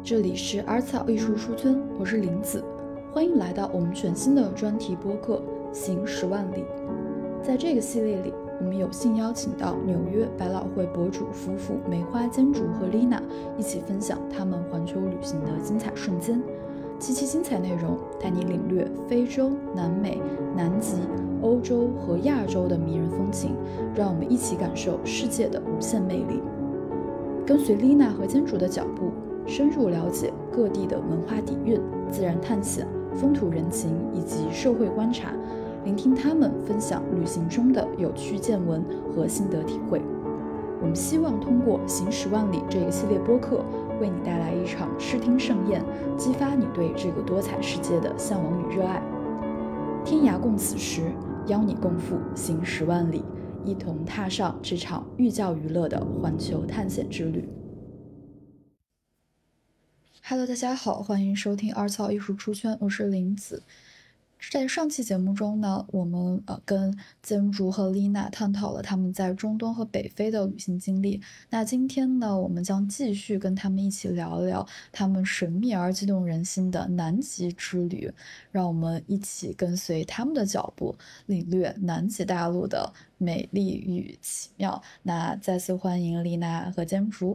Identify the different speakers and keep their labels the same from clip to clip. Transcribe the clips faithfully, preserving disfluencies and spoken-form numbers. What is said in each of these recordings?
Speaker 1: 这里是阿草艺术书村，我是林子，欢迎来到我们全新的专题播客《行十万里》。在这个系列里，我们有幸邀请到纽约百老汇博主夫妇梅花间竹和丽娜一起分享他们环球旅行的精彩瞬间。七期精彩内容带你领略非洲、南美、南极、欧洲和亚洲的迷人风情，让我们一起感受世界的无限魅力。跟随丽娜和间竹的脚步，深入了解各地的文化底蕴、自然探险、风土人情以及社会观察，聆听他们分享旅行中的有趣见闻和心得体会。我们希望通过行十万里这个系列播客，为你带来一场视听盛宴，激发你对这个多彩世界的向往与热爱。天涯共此时，邀你共赴行十万里，一同踏上这场寓教于乐的环球探险之旅。Hello， 大家好，欢迎收听二草艺术出圈，我是林子。在上期节目中呢，我们呃跟间竹和丽娜探讨了他们在中东和北非的旅行经历。那今天呢，我们将继续跟他们一起聊聊他们神秘而激动人心的南极之旅。让我们一起跟随他们的脚步，领略南极大陆的美丽与奇妙。那再次欢迎丽娜和间竹。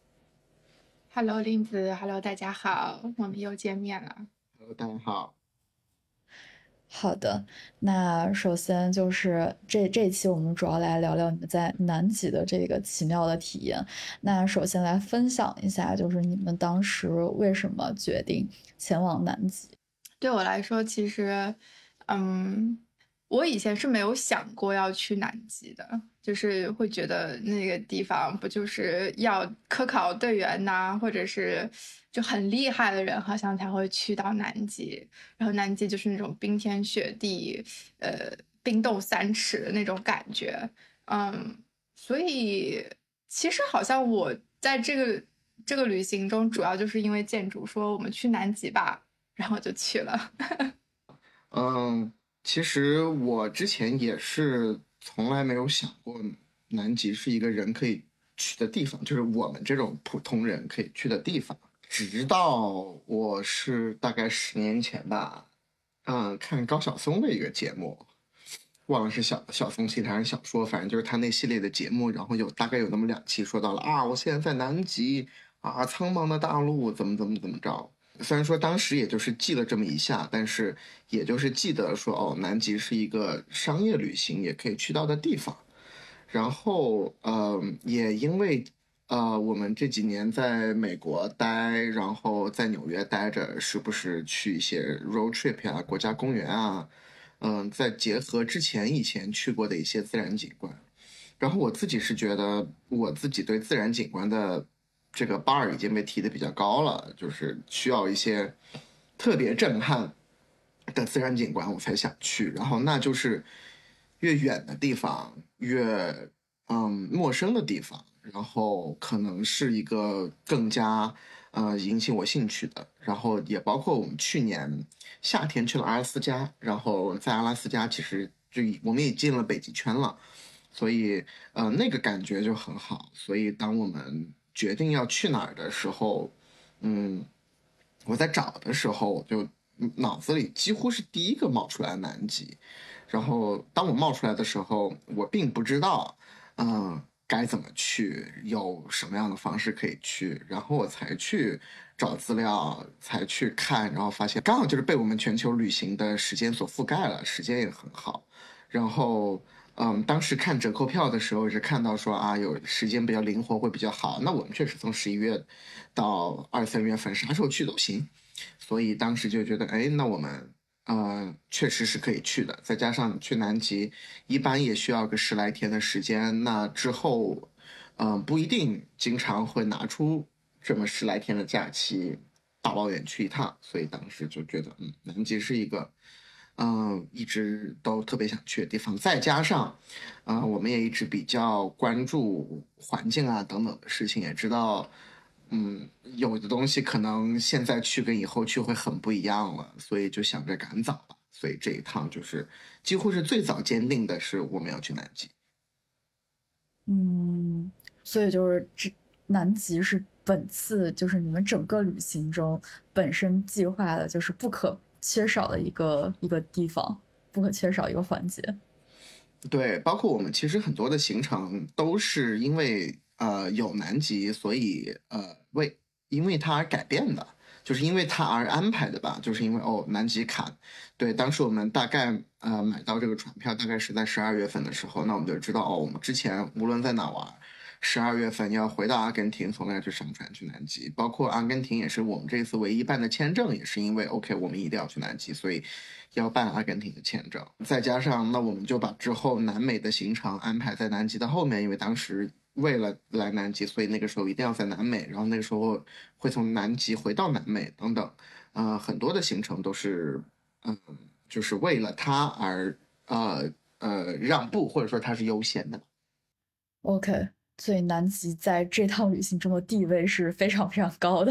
Speaker 2: Hello， 林子 ，Hello， 大家好，我们又见面了。
Speaker 3: Hello， 大家好。
Speaker 1: 好的，那首先就是这这一期我们主要来聊聊你们在南极的这个奇妙的体验。那首先来分享一下，就是你们当时为什么决定前往南极？
Speaker 2: 对我来说，其实，嗯，我以前是没有想过要去南极的，就是会觉得那个地方不就是要科考队员呐、或者是就很厉害的人，好像才会去到南极。然后南极就是那种冰天雪地，呃，冰冻三尺的那种感觉。嗯，所以其实好像我在这个这个旅行中，主要就是因为建筑说我们去南极吧。然后就去了。
Speaker 3: 嗯，其实我之前也是从来没有想过南极是一个人可以去的地方，就是我们这种普通人可以去的地方。直到我是大概十年前吧，嗯，看高晓松的一个节目，忘了是小小松奇谈还是小说，反正就是他那系列的节目，然后有大概有那么两期说到了啊，我现在在南极啊，苍茫的大陆怎么怎么怎么着。虽然说当时也就是记了这么一下，但是也就是记得说哦，南极是一个商业旅行也可以去到的地方。然后呃，也因为呃我们这几年在美国待，然后在纽约待着，时不时去一些 road trip 啊、国家公园啊，嗯，再结合之前以前去过的一些自然景观，然后我自己是觉得我自己对自然景观的这个 bar 已经被提的比较高了，就是需要一些特别震撼的自然景观我才想去，然后那就是越远的地方越嗯陌生的地方，然后可能是一个更加呃引起我兴趣的，然后也包括我们去年夏天去了阿拉斯加，然后在阿拉斯加其实就我们也进了北极圈了，所以呃那个感觉就很好，所以当我们决定要去哪儿的时候，嗯，我在找的时候就脑子里几乎是第一个冒出来南极，然后当我冒出来的时候，我并不知道，嗯，该怎么去，有什么样的方式可以去，然后我才去找资料，才去看，然后发现刚好就是被我们全球旅行的时间所覆盖了，时间也很好，然后。嗯，当时看折扣票的时候是看到说啊，有时间比较灵活会比较好。那我们确实从十一月到二三月份啥时候去都行，所以当时就觉得，哎，那我们呃确实是可以去的。再加上去南极一般也需要个十来天的时间，那之后嗯、呃、不一定经常会拿出这么十来天的假期大老远去一趟，所以当时就觉得，嗯，南极是一个。嗯，一直都特别想去的地方，再加上，啊、我们也一直比较关注环境啊等等的事情，也知道，嗯，有的东西可能现在去跟以后去会很不一样了，所以就想着赶早吧。所以这一趟就是几乎是最早坚定的是我们要去南极。
Speaker 1: 嗯，所以就是这南极是本次就是你们整个旅行中本身计划的就是不可缺少的一个一个地方，不可缺少一个环节。
Speaker 3: 对，包括我们其实很多的行程都是因为呃有南极，所以呃为因为它而改变的，就是因为它而安排的吧。就是因为哦南极卡，对，当时我们大概呃买到这个船票大概是在十二月份的时候，那我们就知道哦，我们之前无论在哪玩，十二月份要回到阿根廷，从那去上船去南极，包括阿根廷也是我们这次唯一办的签证，也是因为 OK 我们一定要去南极，所以要办阿根廷的签证。再加上那我们就把之后南美的行程安排在南极的后面，因为当时为了来南极，所以那个时候一定要在南美，然后那个时候会从南极回到南美等等，呃，很多的行程都是嗯、呃，就是为了它而呃呃让步，或者说它是优先的。
Speaker 1: OK。所以南极在这趟旅行中的地位是非常非常高的。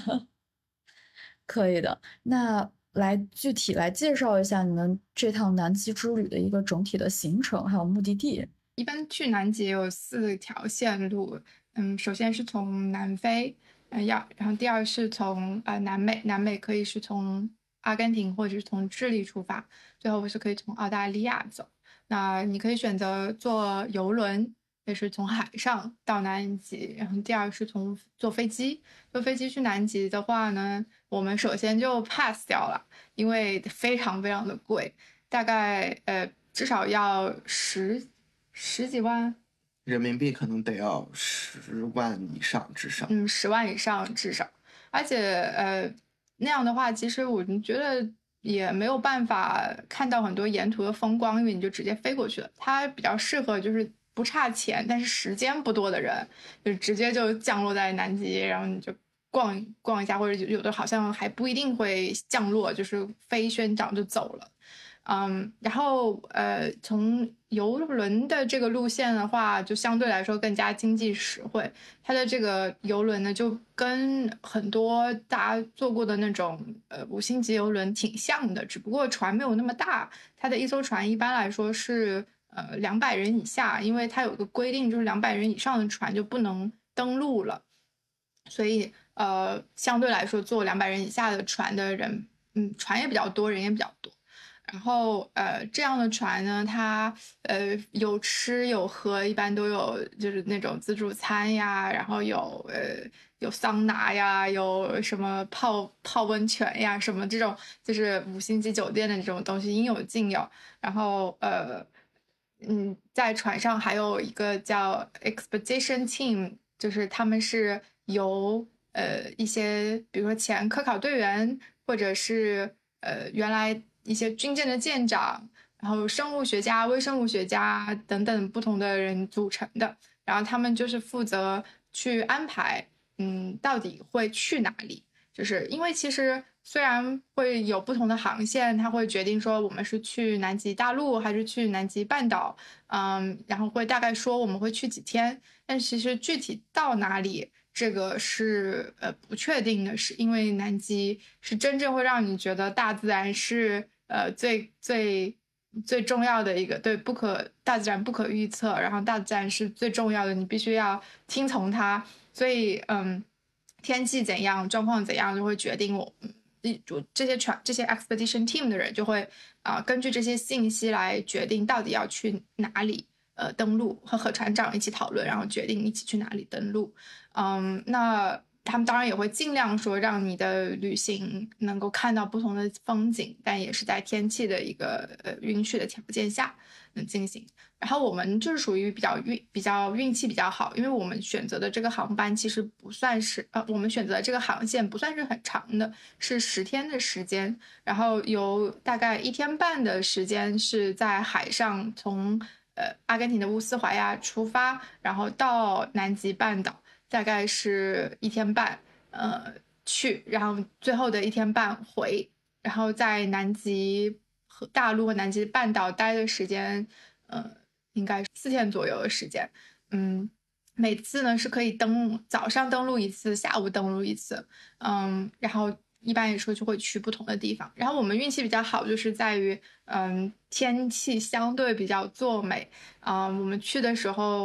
Speaker 1: 可以的，那来具体来介绍一下你们这趟南极之旅的一个整体的行程还有目的地。
Speaker 2: 一般去南极有四条线路，嗯，首先是从南非，嗯，要，然后第二是从呃南美，南美可以是从阿根廷或者是从智利出发，最后是可以从澳大利亚走。那你可以选择坐游轮，也是从海上到南极，然后第二是从坐飞机。坐飞机去南极的话呢，我们首先就 pass 掉了，因为非常非常的贵，大概呃至少要十十几万
Speaker 3: 人民币，可能得要十万以上至少。
Speaker 2: 嗯，十万以上至少，而且呃那样的话，其实我们觉得也没有办法看到很多沿途的风光，因为你就直接飞过去了。它比较适合就是不差钱，但是时间不多的人，就直接就降落在南极，然后你就逛逛一下，或者有的好像还不一定会降落，就是飞宣长就走了。嗯，然后呃，从游轮的这个路线的话，就相对来说更加经济实惠。它的这个游轮呢，就跟很多大家坐过的那种呃五星级游轮挺像的，只不过船没有那么大。它的一艘船一般来说是呃两百人以下，因为它有个规定，就是两百人以上的船就不能登陆了。所以呃，相对来说，坐两百人以下的船的人，嗯，船也比较多，人也比较多。然后呃，这样的船呢，它呃有吃有喝，一般都有，就是那种自助餐呀，然后有呃有桑拿呀，有什么泡泡温泉呀，什么这种就是五星级酒店的这种东西应有尽有。然后呃嗯，在船上还有一个叫 Expedition Team，就是他们是由呃一些比如说前科考队员或者是呃原来一些军舰的舰长，然后生物学家、微生物学家等等不同的人组成的。然后他们就是负责去安排，嗯，到底会去哪里。就是因为其实虽然会有不同的航线，它会决定说我们是去南极大陆还是去南极半岛，嗯，然后会大概说我们会去几天，但其实具体到哪里，这个是呃不确定的，是因为南极是真正会让你觉得大自然是呃最最最重要的一个，对，不可大自然不可预测，然后大自然是最重要的，你必须要听从它，所以嗯。天气怎样，状况怎样，就会决定我，就这些船、这些 expedition team 的人就会啊、呃，根据这些信息来决定到底要去哪里，呃，登陆和和船长一起讨论，然后决定一起去哪里登陆。嗯，那他们当然也会尽量说让你的旅行能够看到不同的风景，但也是在天气的一个呃允许的条件下能进行。然后我们就是属于比较运比较运气比较好，因为我们选择的这个航班其实不算是呃，我们选择的这个航线不算是很长的，是十天的时间，然后有大概一天半的时间是在海上从呃阿根廷的乌斯怀亚出发，然后到南极半岛，大概是一天半，呃去，然后最后的一天半回，然后在南极和大陆和南极半岛待的时间，呃。应该是四天左右的时间，嗯，每次呢是可以登早上登陆一次，下午登陆一次，嗯，然后一般也说就会去不同的地方。然后我们运气比较好，就是在于，嗯，天气相对比较作美，啊、嗯，我们去的时候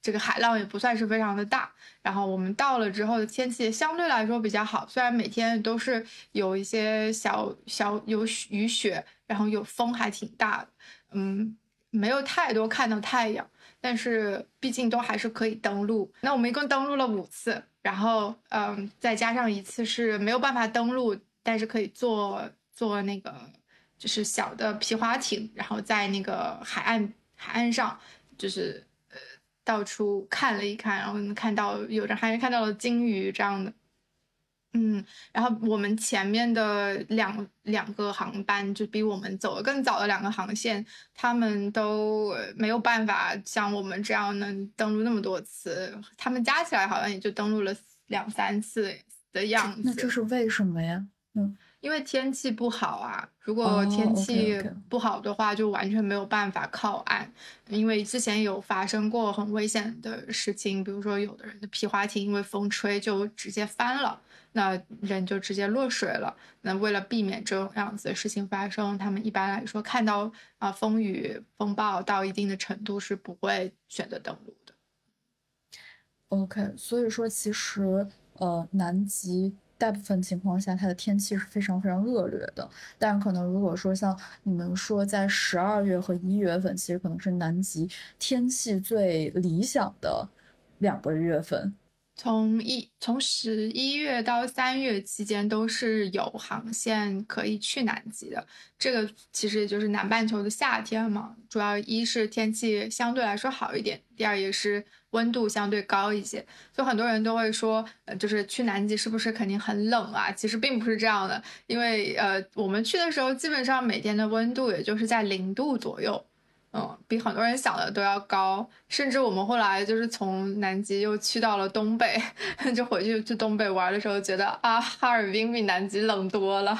Speaker 2: 这个海浪也不算是非常的大，然后我们到了之后的天气相对来说比较好，虽然每天都是有一些小小有雨雪，然后有风还挺大的，嗯，没有太多看到太阳，但是毕竟都还是可以登陆。那我们一共登陆了五次，然后嗯，再加上一次是没有办法登陆，但是可以坐坐那个就是小的皮划艇，然后在那个海岸海岸上就是呃到处看了一看，然后能看到有人还看到了鲸鱼这样的。嗯，然后我们前面的两两个航班就比我们走得更早的两个航线，他们都没有办法像我们这样能登陆那么多次，他们加起来好像也就登陆了两三次的样子。
Speaker 1: 那这是为什么呀？嗯，
Speaker 2: 因为天气不好啊，如果天气不好的话，就完全没有办法靠岸。因为之前有发生过很危险的事情，比如说有的人的皮划艇因为风吹就直接翻了，那人就直接落水了。那为了避免这种样子的事情发生，他们一般来说看到啊、呃、风雨风暴到一定的程度是不会选择登陆的。
Speaker 1: OK，所以说其实呃南极大部分情况下它的天气是非常非常恶劣的，但可能如果说像你们说在十二月和一月份，其实可能是南极天气最理想的两个月份。
Speaker 2: 从一从十一月到三月期间都是有航线可以去南极的，这个其实就是南半球的夏天嘛。主要一是天气相对来说好一点，第二也是温度相对高一些。所以很多人都会说，呃，就是去南极是不是肯定很冷啊？其实并不是这样的，因为呃我们去的时候基本上每天的温度也就是在零度左右。嗯，比很多人想的都要高，甚至我们后来就是从南极又去到了东北，就回去去东北玩的时候，觉得啊，哈尔滨比南极冷多了。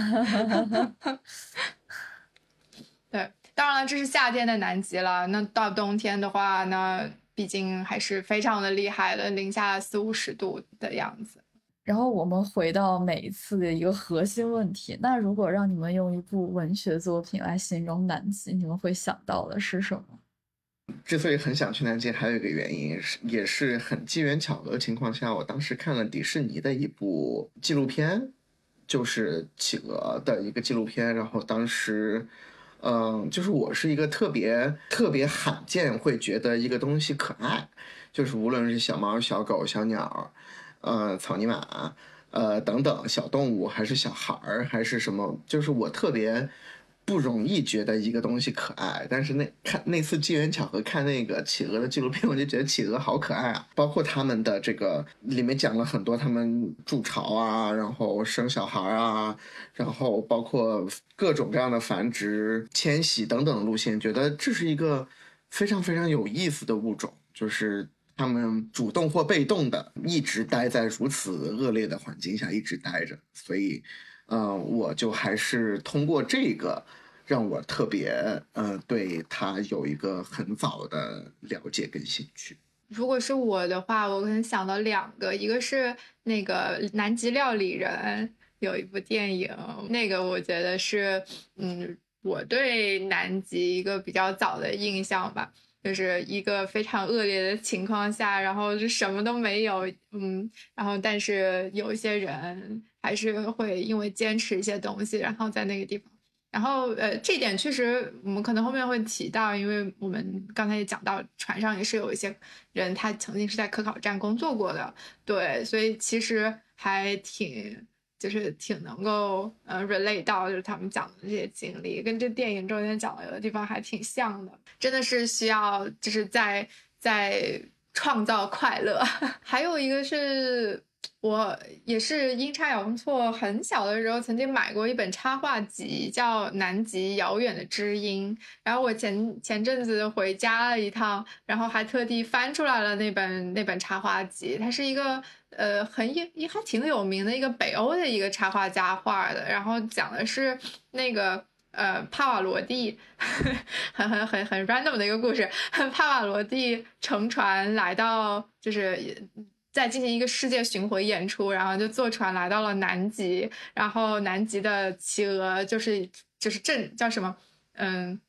Speaker 2: 对，当然了，这是夏天的南极了。那到冬天的话，那毕竟还是非常的厉害的，零下四五十度的样子。
Speaker 1: 然后我们回到每一次的一个核心问题，那如果让你们用一部文学作品来形容南极，你们会想到的是什么？
Speaker 3: 之所以很想去南极，还有一个原因是，也是很机缘巧合的情况下，我当时看了迪士尼的一部纪录片，就是企鹅的一个纪录片，然后当时。嗯，就是我是一个特别特别罕见会觉得一个东西可爱，就是无论是小猫、小狗、小鸟，呃，草泥马，呃，等等小动物，还是小孩儿，还是什么，就是我特别不容易觉得一个东西可爱。但是那看那次机缘巧合看那个企鹅的纪录片，我就觉得企鹅好可爱啊，包括他们的这个里面讲了很多他们筑巢啊，然后生小孩啊，然后包括各种各样的繁殖、迁徙等等的路线，觉得这是一个非常非常有意思的物种，就是他们主动或被动的一直待在如此恶劣的环境下一直待着，所以呃，我就还是通过这个让我特别呃对它有一个很早的了解跟兴趣。
Speaker 2: 如果是我的话，我可能想到两个，一个是那个《南极料理人》，有一部电影，那个我觉得是嗯我对南极一个比较早的印象吧。就是一个非常恶劣的情况下，然后就什么都没有，嗯，然后但是有一些人还是会因为坚持一些东西，然后在那个地方，然后呃，这点确实我们可能后面会提到，因为我们刚才也讲到，船上也是有一些人他曾经是在科考站工作过的，对，所以其实还挺。就是挺能够呃 relate 到就是他们讲的这些经历，跟这电影中间讲的有的地方还挺像的，真的是需要就是在在创造快乐。还有一个是我也是阴差阳错，很小的时候曾经买过一本插画集，叫《南极遥远的知音》。然后我前前阵子回家了一趟，然后还特地翻出来了那本那本插画集。它是一个呃很也还挺有名的一个北欧的一个插画家画的，然后讲的是那个。呃，帕瓦罗蒂，很很很很 random 的一个故事。帕瓦罗蒂乘船来到，就是在进行一个世界巡回演出，然后就坐船来到了南极，然后南极的企鹅就是就是镇叫什么，嗯。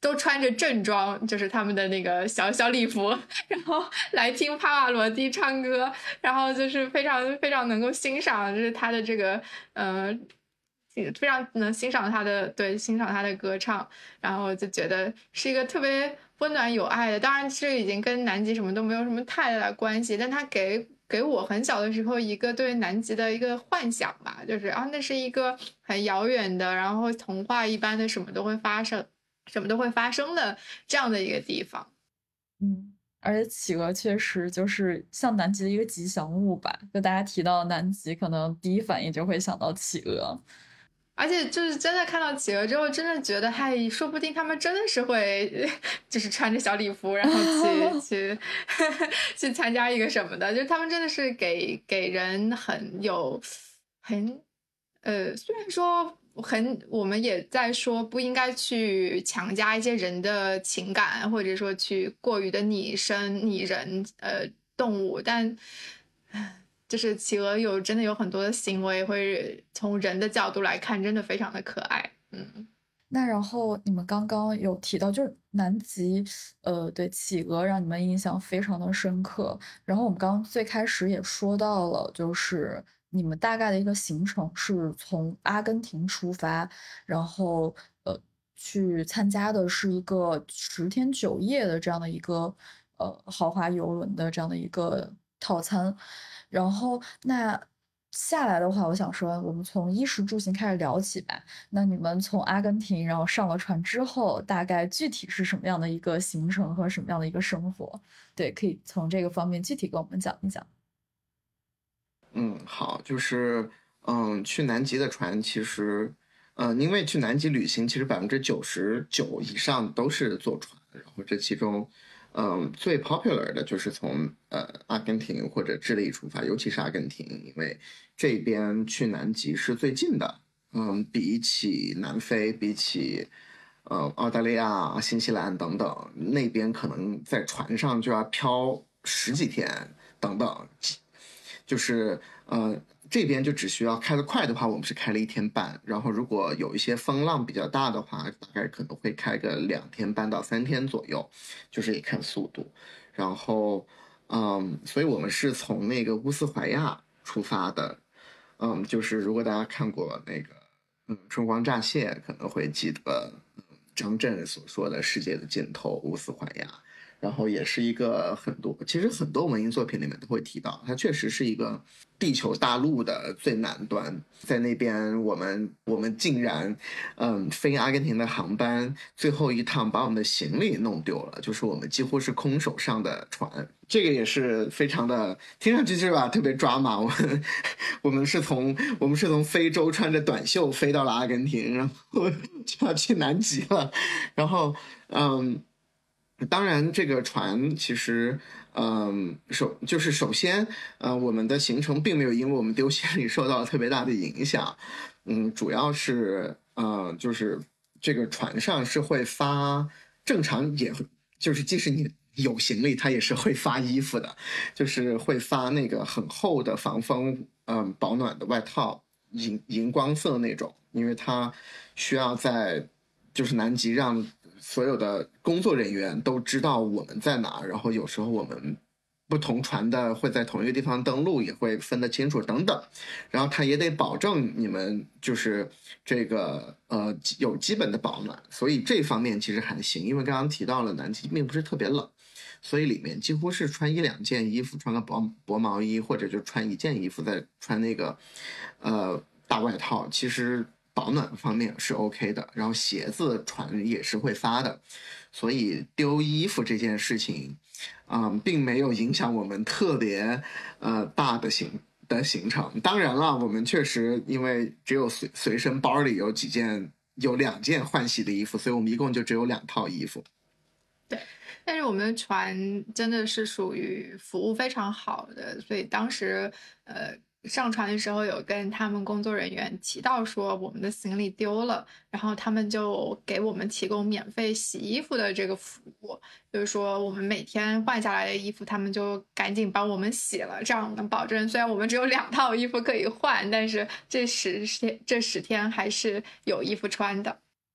Speaker 2: 都穿着正装，就是他们的那个小小礼服，然后来听帕瓦罗蒂唱歌，然后就是非常非常能够欣赏，就是他的这个呃，非常能欣赏他的对欣赏他的歌唱，然后就觉得是一个特别温暖有爱的。当然，这已经跟南极什么都没有什么太大的关系，但他给给我很小的时候一个对南极的一个幻想吧，就是啊，那是一个很遥远的，然后童话一般的什么都会发生。什么都会发生的这样的一个地方。
Speaker 1: 嗯，而且企鹅确实就是像南极的一个吉祥物吧，就大家提到南极可能第一反应就会想到企鹅，
Speaker 2: 而且就是真的看到企鹅之后，真的觉得嗨，说不定他们真的是会就是穿着小礼服然后去去去参加一个什么的，就是他们真的是给给人很有很呃虽然说很我们也在说不应该去强加一些人的情感，或者说去过于的拟声拟人呃动物，但就是企鹅有真的有很多的行为会从人的角度来看真的非常的可爱。嗯，
Speaker 1: 那然后你们刚刚有提到，就是南极，呃，对企鹅让你们印象非常的深刻。然后我们刚刚最开始也说到了，就是你们大概的一个行程是从阿根廷出发，然后呃去参加的是一个十天九夜的这样的一个呃豪华游轮的这样的一个套餐。然后那下来的话，我想说，我们从衣食住行开始聊起吧。那你们从阿根廷，然后上了船之后，大概具体是什么样的一个行程和什么样的一个生活？对，可以从这个方面具体跟我们讲一讲。
Speaker 3: 嗯，好，就是嗯，去南极的船其实，嗯，因为去南极旅行，其实百分之九十九以上都是坐船，然后这其中，嗯，最 popular 的就是从呃阿根廷或者智利出发，尤其是阿根廷，因为这边去南极是最近的，嗯，比起南非，比起呃澳大利亚、新西兰等等，那边可能在船上就要漂十几天等等。就是呃这边就只需要开得快的话，我们是开了一天半，然后如果有一些风浪比较大的话，大概可能会开个两天半到三天左右，就是也看速度。然后嗯，所以我们是从那个乌斯怀亚出发的，嗯，就是如果大家看过那个嗯《春光乍泄》，可能会记得嗯张震所说的世界的尽头乌斯怀亚。然后也是一个很多，其实很多文艺作品里面都会提到，它确实是一个地球大陆的最南端，在那边我们我们竟然，嗯，飞阿根廷的航班最后一趟把我们的行李弄丢了，就是我们几乎是空手上的船，这个也是非常的，听上去是吧，特别抓马。我们我们是从我们是从非洲穿着短袖飞到了阿根廷，然后就要去南极了，然后嗯。当然，这个船其实，嗯，首就是首先，呃，我们的行程并没有因为我们丢行李受到特别大的影响，嗯，主要是，呃，就是这个船上是会发，正常也就是即使你有行李，它也是会发衣服的，就是会发那个很厚的防风，嗯，保暖的外套，荧荧光色那种，因为它需要在就是南极让所有的工作人员都知道我们在哪，然后有时候我们不同船的会在同一个地方登陆，也会分得清楚等等。然后他也得保证你们就是这个呃有基本的保暖，所以这方面其实还行。因为刚刚提到了南极并不是特别冷，所以里面几乎是穿一两件衣服，穿个薄薄毛衣，或者就穿一件衣服，再穿那个呃大外套。其实保暖方面是 OK 的，然后鞋子船也是会发的，所以丢衣服这件事情，嗯，并没有影响我们特别呃大的行的行程。当然了，我们确实因为只有随随身包里有几件有两件换洗的衣服，所以我们一共就只有两套衣服。
Speaker 2: 对，但是我们的船真的是属于服务非常好的，所以当时呃上船的时候有跟他们工作人员提到说我们的行李丢了，然后他们就给我们提供免费洗衣服的这个服务，就是说我们每天换下来的衣服，他们就赶紧帮我们洗了，这样能保证虽然我们只有两套衣服可以换，但是这十天这十天还是有衣服穿的。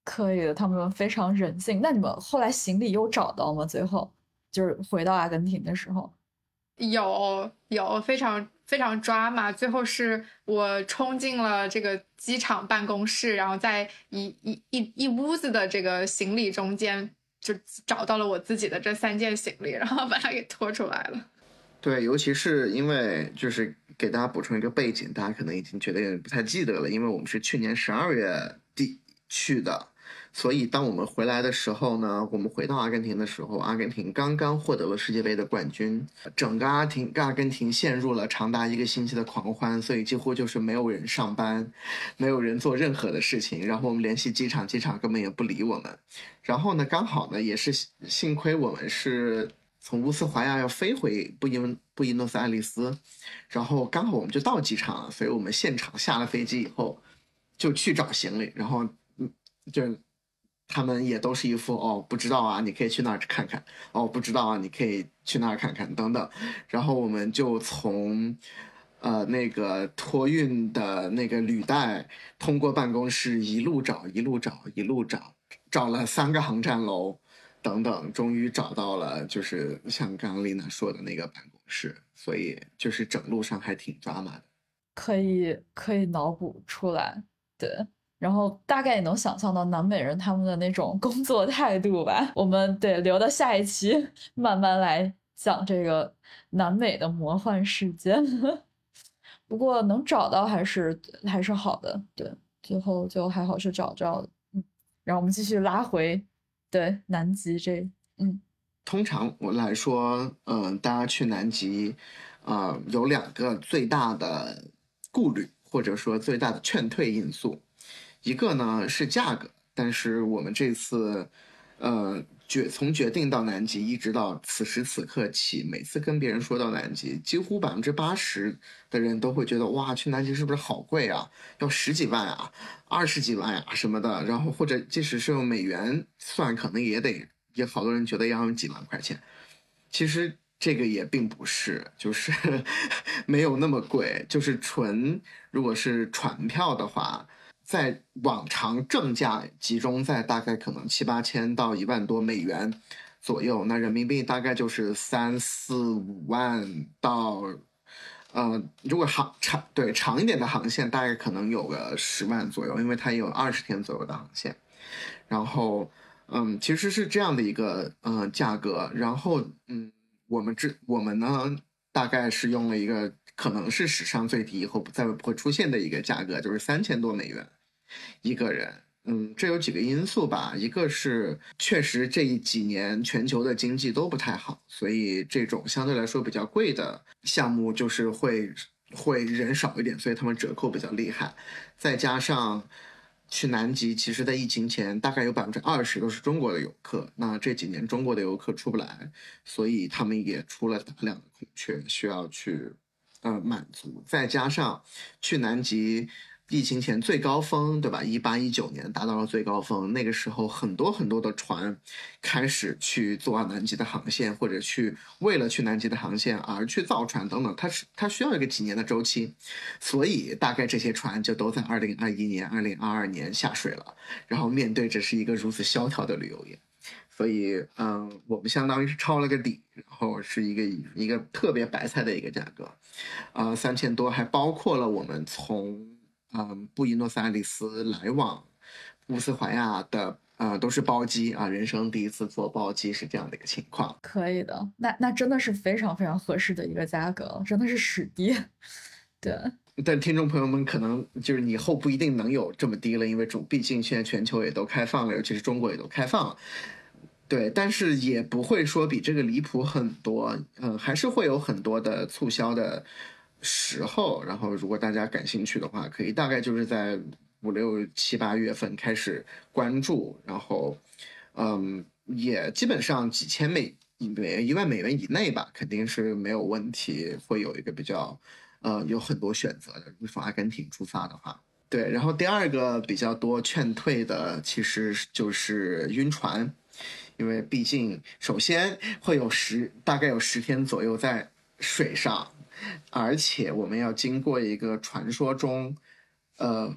Speaker 1: 可以的，他们非常人性。那你们后来行李又找到吗？最后就是回到阿根廷的时候。
Speaker 2: 有有非常非常抓马，最后是我冲进了这个机场办公室，然后在一一一一屋子的这个行李中间，就找到了我自己的这三件行李，然后把它给拖出来了。
Speaker 3: 对，尤其是因为就是给大家补充一个背景，大家可能已经觉得有点不太记得了，因为我们是去年十二月底去的。所以当我们回来的时候呢，我们回到阿根廷的时候，阿根廷刚刚获得了世界杯的冠军，整个阿廷阿根廷陷入了长达一个星期的狂欢，所以几乎就是没有人上班，没有人做任何的事情。然后我们联系机场，机场根本也不理我们。然后呢，刚好呢也是幸亏我们是从乌斯怀亚要飞回布宜布宜诺斯艾利斯，然后刚好我们就到机场了，所以我们现场下了飞机以后就去找行李，然后就他们也都是一副哦不知道啊，你可以去那儿看看，哦不知道啊，你可以去那儿看看等等。然后我们就从呃那个托运的那个履带通过办公室一路找一路找一路找，找了三个航站楼等等，终于找到了就是像刚刚丽娜说的那个办公室，所以就是整路上还挺抓马的。
Speaker 1: 可以可以脑补出来，对。然后大概也能想象到南美人他们的那种工作态度吧。我们得留到下一期慢慢来讲这个南美的魔幻世界。不过能找到还是还是好的，对，最后就还好是找着了。嗯，然后我们继续拉回对南极这，嗯，
Speaker 3: 通常我来说，嗯、呃，大家去南极，呃，有两个最大的顾虑，或者说最大的劝退因素。一个呢是价格，但是我们这次，呃，决从决定到南极一直到此时此刻起，每次跟别人说到南极，几乎百分之八十的人都会觉得哇，去南极是不是好贵啊？要十几万啊，二十几万啊什么的。然后或者即使是用美元算，可能也得也好多人觉得要用几万块钱。其实这个也并不是，就是没有那么贵，就是纯如果是船票的话。在往常正价集中在大概可能七八千到一万多美元左右，那人民币大概就是三四五万到，呃，如果航长对长一点的航线，大概可能有个十万左右，因为它也有二十天左右的航线。然后，嗯，其实是这样的一个呃价格。然后，嗯，我们这我们呢，大概是用了一个可能是史上最低，以后再不会出现的一个价格，就是三千多美元。一个人，嗯，这有几个因素吧。一个是确实这几年全球的经济都不太好，所以这种相对来说比较贵的项目就是会会人少一点，所以他们折扣比较厉害。再加上去南极，其实在疫情前大概有百分之二十都是中国的游客，那这几年中国的游客出不来，所以他们也出了大量的空缺，需要去呃满足。再加上去南极。疫情前最高峰，对吧？一八一九年达到了最高峰，那个时候很多很多的船开始去做南极的航线，或者去为了去南极的航线而去造船等等，它是它需要一个几年的周期，所以大概这些船就都在二零二一年、二零二二年下水了，然后面对着是一个如此萧条的旅游业。所以，嗯，我们相当于是抄了个底，然后是一个一个特别白菜的一个价格，呃，三千多，还包括了我们从。嗯，布宜诺斯艾利斯来往乌斯怀亚的呃都是包机啊，人生第一次坐包机是这样的一个情况。
Speaker 1: 可以的，那那真的是非常非常合适的一个价格，真的是史低。对，
Speaker 3: 但听众朋友们可能就是以后不一定能有这么低了，因为主毕竟现在全球也都开放了，尤其是中国也都开放了。对，但是也不会说比这个离谱很多，嗯，还是会有很多的促销的。时候，然后如果大家感兴趣的话，可以大概就是在五六七八月份开始关注，然后，嗯，也基本上几千美元、一万美元以内吧，肯定是没有问题，会有一个比较，呃，有很多选择的。如果从阿根廷出发的话，对。然后第二个比较多劝退的，其实就是晕船，因为毕竟首先会有十大概有十天左右在水上。而且我们要经过一个传说中，呃，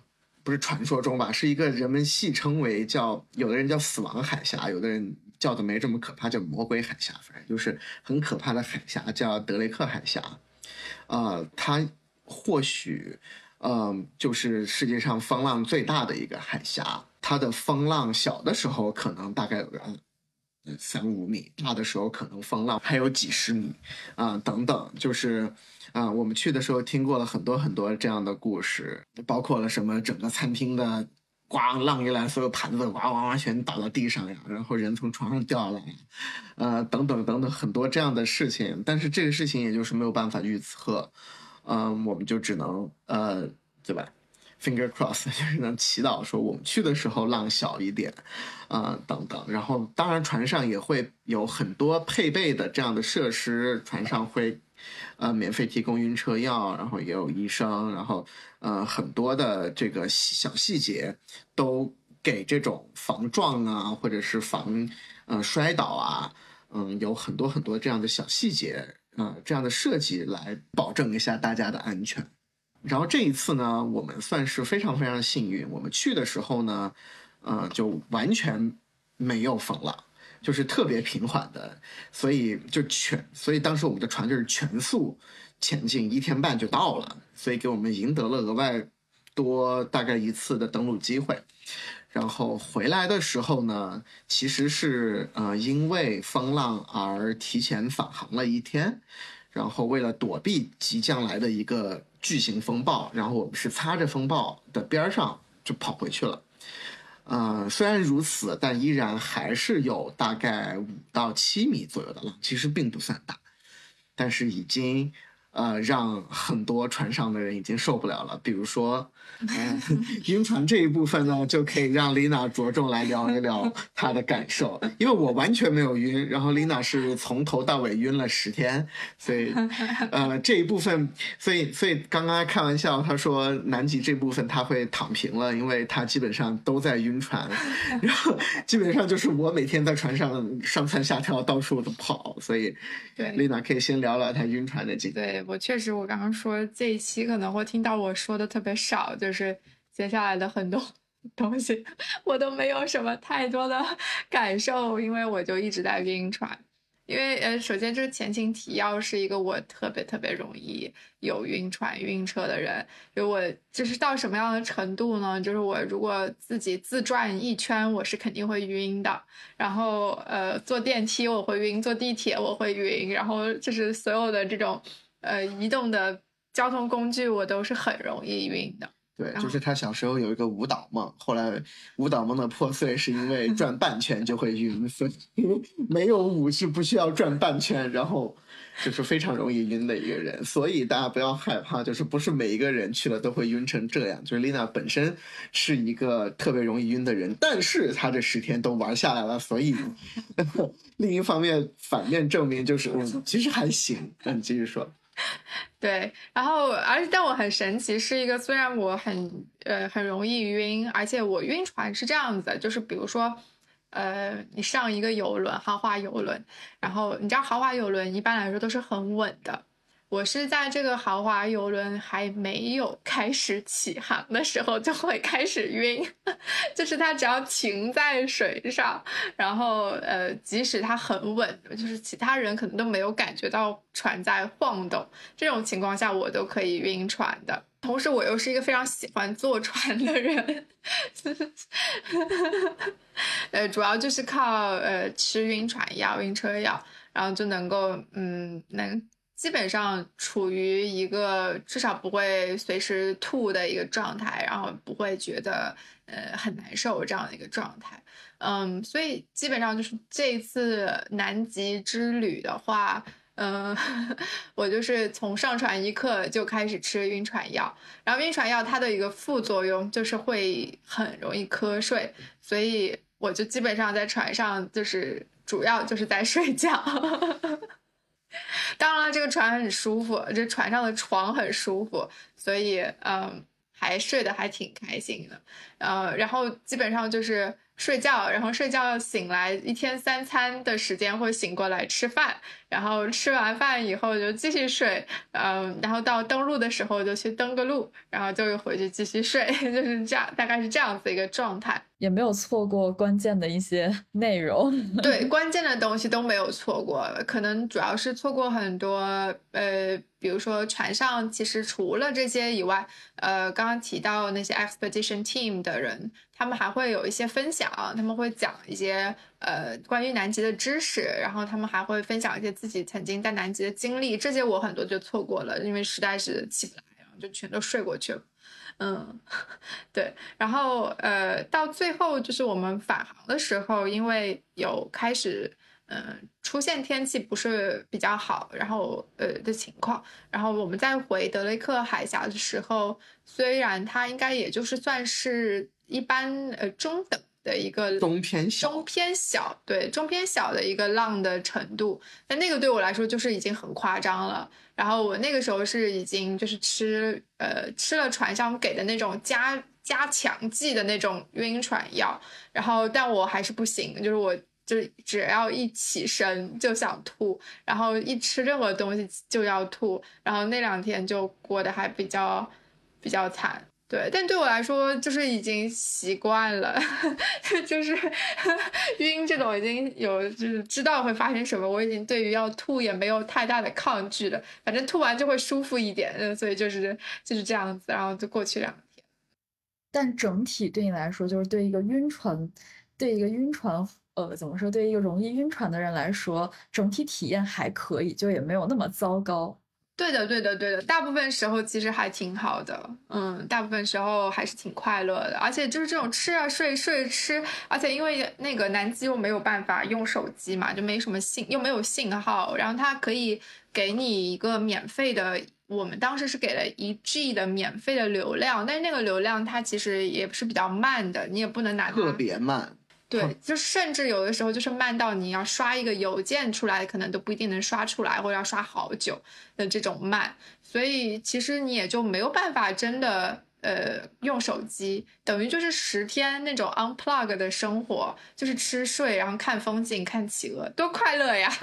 Speaker 3: 不是传说中吧，是一个人们戏称为叫，有的人叫死亡海峡，有的人叫的没这么可怕，叫魔鬼海峡，反正就是很可怕的海峡，叫德雷克海峡。呃，它或许呃就是世界上风浪最大的一个海峡，它的风浪小的时候可能大概有个三五米，大的时候可能风浪还有几十米啊、呃、等等，就是啊、呃、我们去的时候听过了很多很多这样的故事，包括了什么整个餐厅的呱浪一来，所有盘子哇哇哇全倒到地上呀，然后人从床上掉下来，呃等等等等很多这样的事情，但是这个事情也就是没有办法预测，嗯、呃，我们就只能呃对吧？Finger cross 就是能祈祷说我们去的时候浪小一点，啊、呃、等等。然后当然船上也会有很多配备的这样的设施，船上会呃免费提供晕车药，然后也有医生，然后呃很多的这个小细节都给这种防撞啊，或者是防呃摔倒啊，嗯，有很多很多这样的小细节，呃这样的设计来保证一下大家的安全。然后这一次呢，我们算是非常非常幸运。我们去的时候呢，呃，就完全没有风浪，就是特别平缓的，所以就全，所以当时我们的船就是全速前进，一天半就到了，所以给我们赢得了额外多大概一次的登陆机会。然后回来的时候呢，其实是呃因为风浪而提前返航了一天。然后为了躲避即将来的一个巨型风暴，然后我们是擦着风暴的边上就跑回去了。呃，虽然如此，但依然还是有大概五到七米左右的浪，其实并不算大，但是已经呃让很多船上的人已经受不了了。比如说，呃、晕船这一部分呢，就可以让 Lina 着重来聊一聊她的感受，因为我完全没有晕，然后 Lina 是从头到尾晕了十天，所以呃这一部分，所以所以刚刚开玩笑，他说南极这部分他会躺平了，因为他基本上都在晕船，然后基本上就是我每天在船上上蹿下跳，到处都跑，所以
Speaker 2: 对
Speaker 3: Lina 可以先聊聊她晕船的经历。
Speaker 2: 对，我确实，我刚刚说这一期可能会听到我说的特别少，就是接下来的很多东西我都没有什么太多的感受，因为我就一直在晕船。因为呃，首先这个前情提要是一个我特别特别容易有晕船晕车的人，就我就是到什么样的程度呢？就是我如果自己自转一圈，我是肯定会晕的。然后呃，坐电梯我会晕，坐地铁我会晕，然后就是所有的这种呃移动的交通工具我都是很容易晕的。
Speaker 3: 对，就是他小时候有一个舞蹈梦，后来舞蹈梦的破碎是因为转半圈就会晕，所以没有舞是不需要转半圈，然后就是非常容易晕的一个人。所以大家不要害怕，就是不是每一个人去了都会晕成这样。就是 Lina 本身是一个特别容易晕的人，但是她这十天都玩下来了，所以另一方面反面证明就是嗯，其实还行。那你继续说。
Speaker 2: 对，然后而且但我很神奇，是一个虽然我很呃很容易晕，而且我晕船是这样子的，就是比如说，呃，你上一个游轮，豪华游轮，然后你知道豪华游轮一般来说都是很稳的。我是在这个豪华游轮还没有开始起航的时候就会开始晕，就是它只要停在水上，然后呃，即使它很稳，就是其他人可能都没有感觉到船在晃动，这种情况下我都可以晕船的。同时我又是一个非常喜欢坐船的人呃，主要就是靠呃吃晕船药、晕车药，然后就能够嗯能。基本上处于一个至少不会随时吐的一个状态，然后不会觉得呃很难受这样的一个状态。嗯，所以基本上就是这一次南极之旅的话，嗯，我就是从上船一刻就开始吃晕船药，然后晕船药它的一个副作用就是会很容易瞌睡，所以我就基本上在船上就是主要就是在睡觉。当然了，这个船很舒服，这船上的床很舒服，所以嗯，还睡得还挺开心的。呃，然后基本上就是睡觉，然后睡觉醒来，一天三餐的时间会醒过来吃饭， 然后吃完饭以后就继续睡，嗯，然后到登陆的时候就去登个陆，然后就又回去继续睡，就是这样，大概是这样子一个状态。
Speaker 1: 也没有错过关键的一些内容。
Speaker 2: 对，关键的东西都没有错过，可能主要是错过很多，呃，比如说船上其实除了这些以外，呃，刚刚提到那些 expedition team 的人，他们还会有一些分享，他们会讲一些呃关于南极的知识，然后他们还会分享一些自己曾经在南极的经历，这些我很多就错过了，因为实在是起不来，然后就全都睡过去了。嗯，对，然后呃，到最后就是我们返航的时候，因为有开始嗯、呃、出现天气不是比较好，然后呃的情况，然后我们在回德雷克海峡的时候，虽然它应该也就是算是一般呃中等的一个
Speaker 3: 中偏小
Speaker 2: 中偏小，对，中偏小的一个浪的程度，但那个对我来说就是已经很夸张了。然后我那个时候是已经就是吃呃吃了船上给的那种加加强剂的那种晕船药，然后但我还是不行，就是我就只要一起身就想吐，然后一吃任何东西就要吐，然后那两天就过得还比较比较惨。对，但对我来说就是已经习惯了，就是晕这种已经有就是知道会发生什么，我已经对于要吐也没有太大的抗拒了，反正吐完就会舒服一点，所以就是就是这样子，然后就过去两天。
Speaker 1: 但整体对你来说，就是对一个晕船，对一个晕船，呃，怎么说？对一个容易晕船的人来说，整体体验还可以，就也没有那么糟糕。
Speaker 2: 对的，对的，对的，大部分时候其实还挺好的，嗯，大部分时候还是挺快乐的，而且就是这种吃啊睡睡吃，而且因为那个南极又没有办法用手机嘛，就没什么信，又没有信号，然后它可以给你一个免费的，我们当时是给了一 G 的免费的流量，但是那个流量它其实也是比较慢的，你也不能拿它
Speaker 3: 特别慢。
Speaker 2: 对，就甚至有的时候就是慢到你要刷一个邮件出来，可能都不一定能刷出来，或者要刷好久的这种慢，所以其实你也就没有办法真的呃用手机，等于就是十天那种 unplug 的生活，就是吃睡，然后看风景、看企鹅，多快乐呀！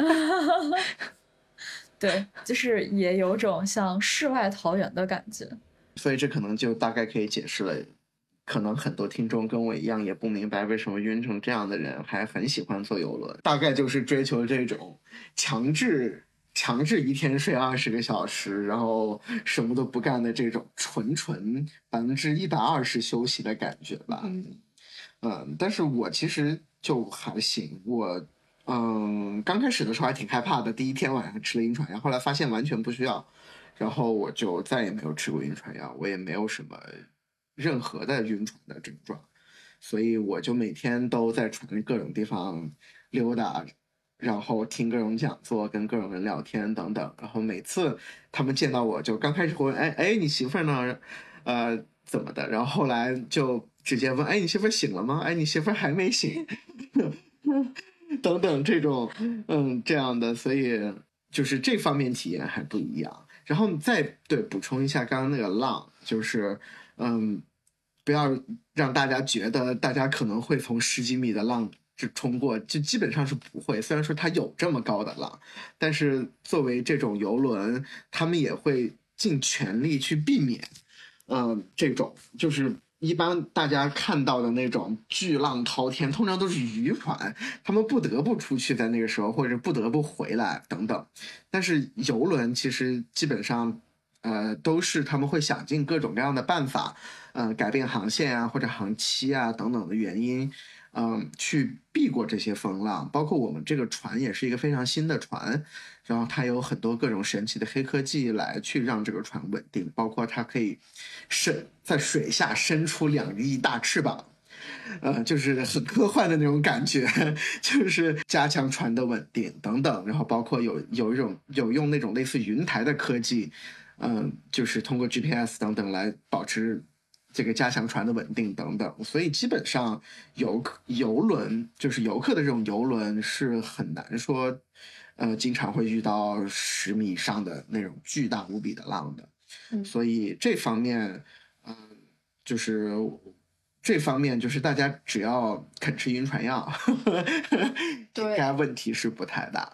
Speaker 1: 对，就是也有种像世外桃源的感觉。
Speaker 3: 所以这可能就大概可以解释了。可能很多听众跟我一样也不明白为什么晕成这样的人还很喜欢坐邮轮，大概就是追求这种强制强制一天睡二十个小时，然后什么都不干的这种纯纯百分之一百二十休息的感觉吧。
Speaker 2: 嗯
Speaker 3: 嗯，但是我其实就还行，我嗯刚开始的时候还挺害怕的，第一天晚上吃了晕船药，后来发现完全不需要，然后我就再也没有吃过晕船药，我也没有什么任何的晕船的症状，所以我就每天都在船各种地方溜达，然后听各种讲座，跟各种人聊天等等。然后每次他们见到我就刚开始会问，哎哎，你媳妇儿呢？呃，怎么的？然后后来就直接问，哎，你媳妇儿醒了吗？哎，你媳妇儿还没醒，等等这种，嗯，这样的，所以就是这方面体验还不一样。然后再对补充一下刚刚那个浪，就是嗯，不要让大家觉得大家可能会从十几米的浪就冲过，就基本上是不会。虽然说它有这么高的浪，但是作为这种游轮，他们也会尽全力去避免，嗯，这种就是一般大家看到的那种巨浪滔天，通常都是渔船，他们不得不出去在那个时候，或者不得不回来等等。但是游轮其实基本上，呃，都是他们会想尽各种各样的办法，呃，改变航线啊，或者航期啊等等的原因，嗯、呃，去避过这些风浪。包括我们这个船也是一个非常新的船，然后它有很多各种神奇的黑科技来去让这个船稳定，包括它可以伸在水下伸出两翼大翅膀。呃，就是很科幻的那种感觉，就是加强船的稳定等等，然后包括有有一种有用那种类似云台的科技，嗯、呃，就是通过 G P S 等等来保持这个加强船的稳定等等，所以基本上游游轮就是游客的这种游轮是很难说，呃，经常会遇到十米以上的那种巨大无比的浪的，
Speaker 2: 嗯，
Speaker 3: 所以这方面，嗯、呃，就是。这方面就是大家只要肯吃晕船药，
Speaker 2: 对，
Speaker 3: 应该问题是不太大的。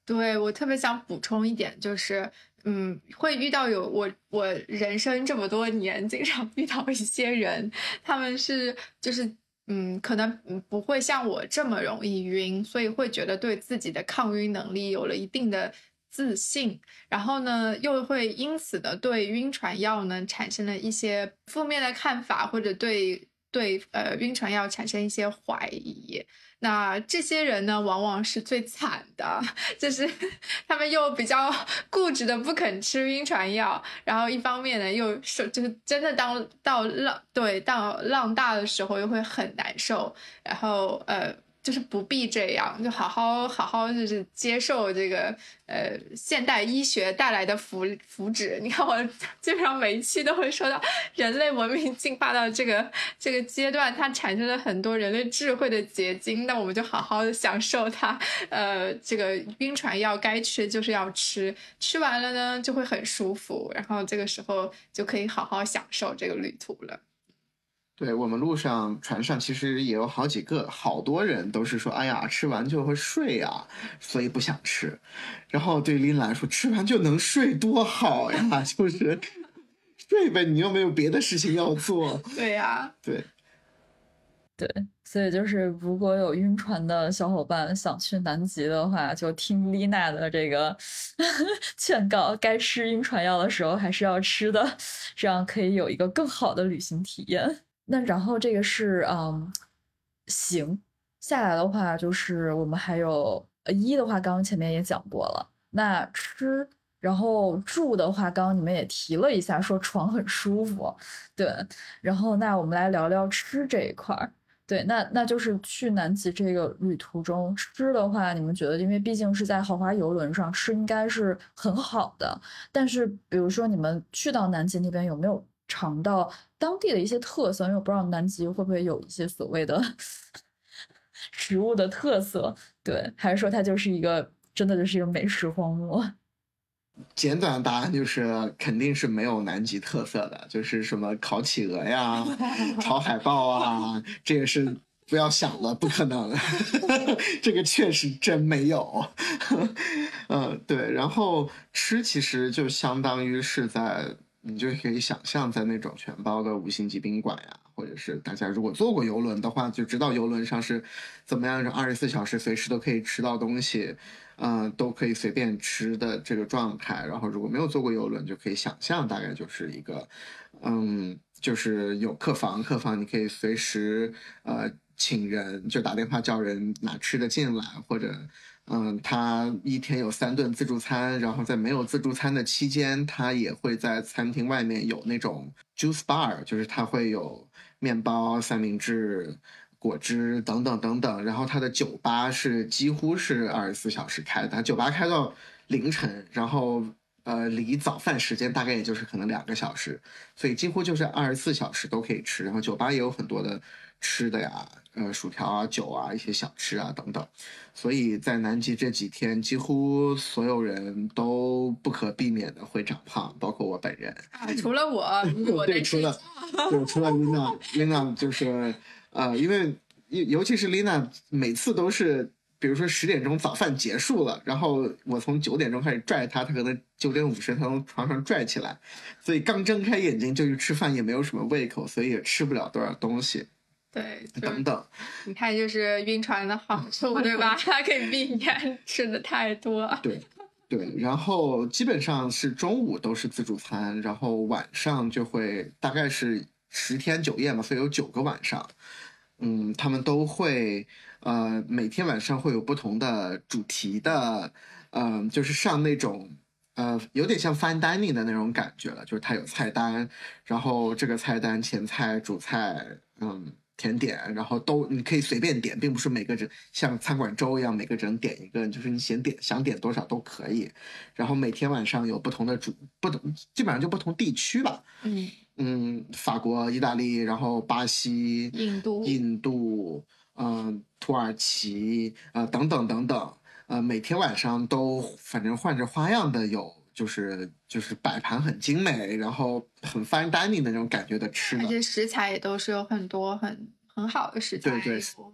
Speaker 2: 对，我特别想补充一点，就是嗯，会遇到有我我人生这么多年，经常遇到一些人，他们是就是嗯，可能嗯不会像我这么容易晕，所以会觉得对自己的抗晕能力有了一定的自信，然后呢，又会因此的对晕船药呢产生了一些负面的看法，或者对对呃晕船药产生一些怀疑。那这些人呢，往往是最惨的，就是他们又比较固执的不肯吃晕船药，然后一方面呢，又是就是真的当到浪对到浪大的时候又会很难受，然后呃。就是不必这样，就好好好好就是接受这个呃现代医学带来的福福祉。你看我基本上每一期都会说到人类文明进化到这个这个阶段，它产生了很多人类智慧的结晶，那我们就好好的享受它。呃，这个晕船药该吃就是要吃，吃完了呢就会很舒服，然后这个时候就可以好好享受这个旅途了。
Speaker 3: 对，我们路上船上其实也有好几个，好多人都是说，哎呀，吃完就会睡呀，所以不想吃。然后对琳来说，吃完就能睡多好呀，就是睡呗，你又没有别的事情要做。
Speaker 2: 对呀、啊，
Speaker 3: 对，
Speaker 1: 对，所以就是如果有晕船的小伙伴想去南极的话，就听丽娜的这个劝告，该吃晕船药的时候还是要吃的，这样可以有一个更好的旅行体验。那然后这个是嗯，行下来的话，就是我们还有呃一的话，刚刚前面也讲过了。那吃，然后住的话，刚刚你们也提了一下，说床很舒服，对。然后那我们来聊聊吃这一块儿。对，那那就是去南极这个旅途中吃的话，你们觉得，因为毕竟是在豪华游轮上吃，应该是很好的。但是，比如说你们去到南极那边，有没有尝到当地的一些特色？因为我不知道南极会不会有一些所谓的食物的特色，对，还是说它就是一个真的就是一个美食荒漠？
Speaker 3: 简短的答案就是肯定是没有南极特色的，就是什么烤企鹅呀、炒海豹啊，这个是不要想了，不可能，这个确实真没有。嗯，对，然后吃其实就相当于是在，你就可以想象在那种全包的五星级宾馆呀，或者是大家如果坐过游轮的话，就知道游轮上是怎么样，二十四小时随时都可以吃到东西。嗯、呃，都可以随便吃的这个状态。然后如果没有坐过游轮，就可以想象大概就是一个，嗯，就是有客房，客房你可以随时呃请人，就打电话叫人拿吃的进来，或者嗯，他一天有三顿自助餐，然后在没有自助餐的期间，他也会在餐厅外面有那种 juice bar，就是他会有面包、三明治。果汁等等等等，然后它的酒吧是几乎是二十四小时开的，它酒吧开到凌晨，然后呃离早饭时间大概也就是可能两个小时，所以几乎就是二十四小时都可以吃。然后酒吧也有很多的吃的呀，呃薯条啊、酒啊、一些小吃啊等等，所以在南极这几天，几乎所有人都不可避免的会长胖，包括我本人。
Speaker 2: 啊，除了我，我
Speaker 3: 对，除了对，除了 Lina，Lina 就是呃，因为尤其是 Lina 每次都是，比如说十点钟早饭结束了，然后我从九点钟开始拽她，她可能九点五十才从床上拽起来，所以刚睁开眼睛就去吃饭，也没有什么胃口，所以也吃不了多少东西。
Speaker 2: 对，
Speaker 3: 等等，
Speaker 2: 你看，就是晕船的好处，对吧？它可以避免吃的太多。
Speaker 3: 对。对，然后基本上是中午都是自助餐，然后晚上就会大概是十天九夜嘛，所以有九个晚上，嗯，他们都会呃每天晚上会有不同的主题的，嗯、呃，就是上那种呃有点像 fine dining 的那种感觉了，就是它有菜单，然后这个菜单前菜、主菜，嗯。甜点，然后都你可以随便点，并不是每个人像餐馆粥一样每个人点一个，就是你想点想点多少都可以。然后每天晚上有不同的主不同，基本上就不同地区吧。
Speaker 2: 嗯
Speaker 3: 嗯，法国、意大利，然后巴西、
Speaker 2: 印度、
Speaker 3: 印度，嗯、呃，土耳其，呃，等等等等，呃，每天晚上都反正换着花样的有。就是就是摆盘很精美，然后很 fine dining 的那种感觉的吃的，
Speaker 2: 而且食材也都是有很多很很好的食材，
Speaker 3: 对对，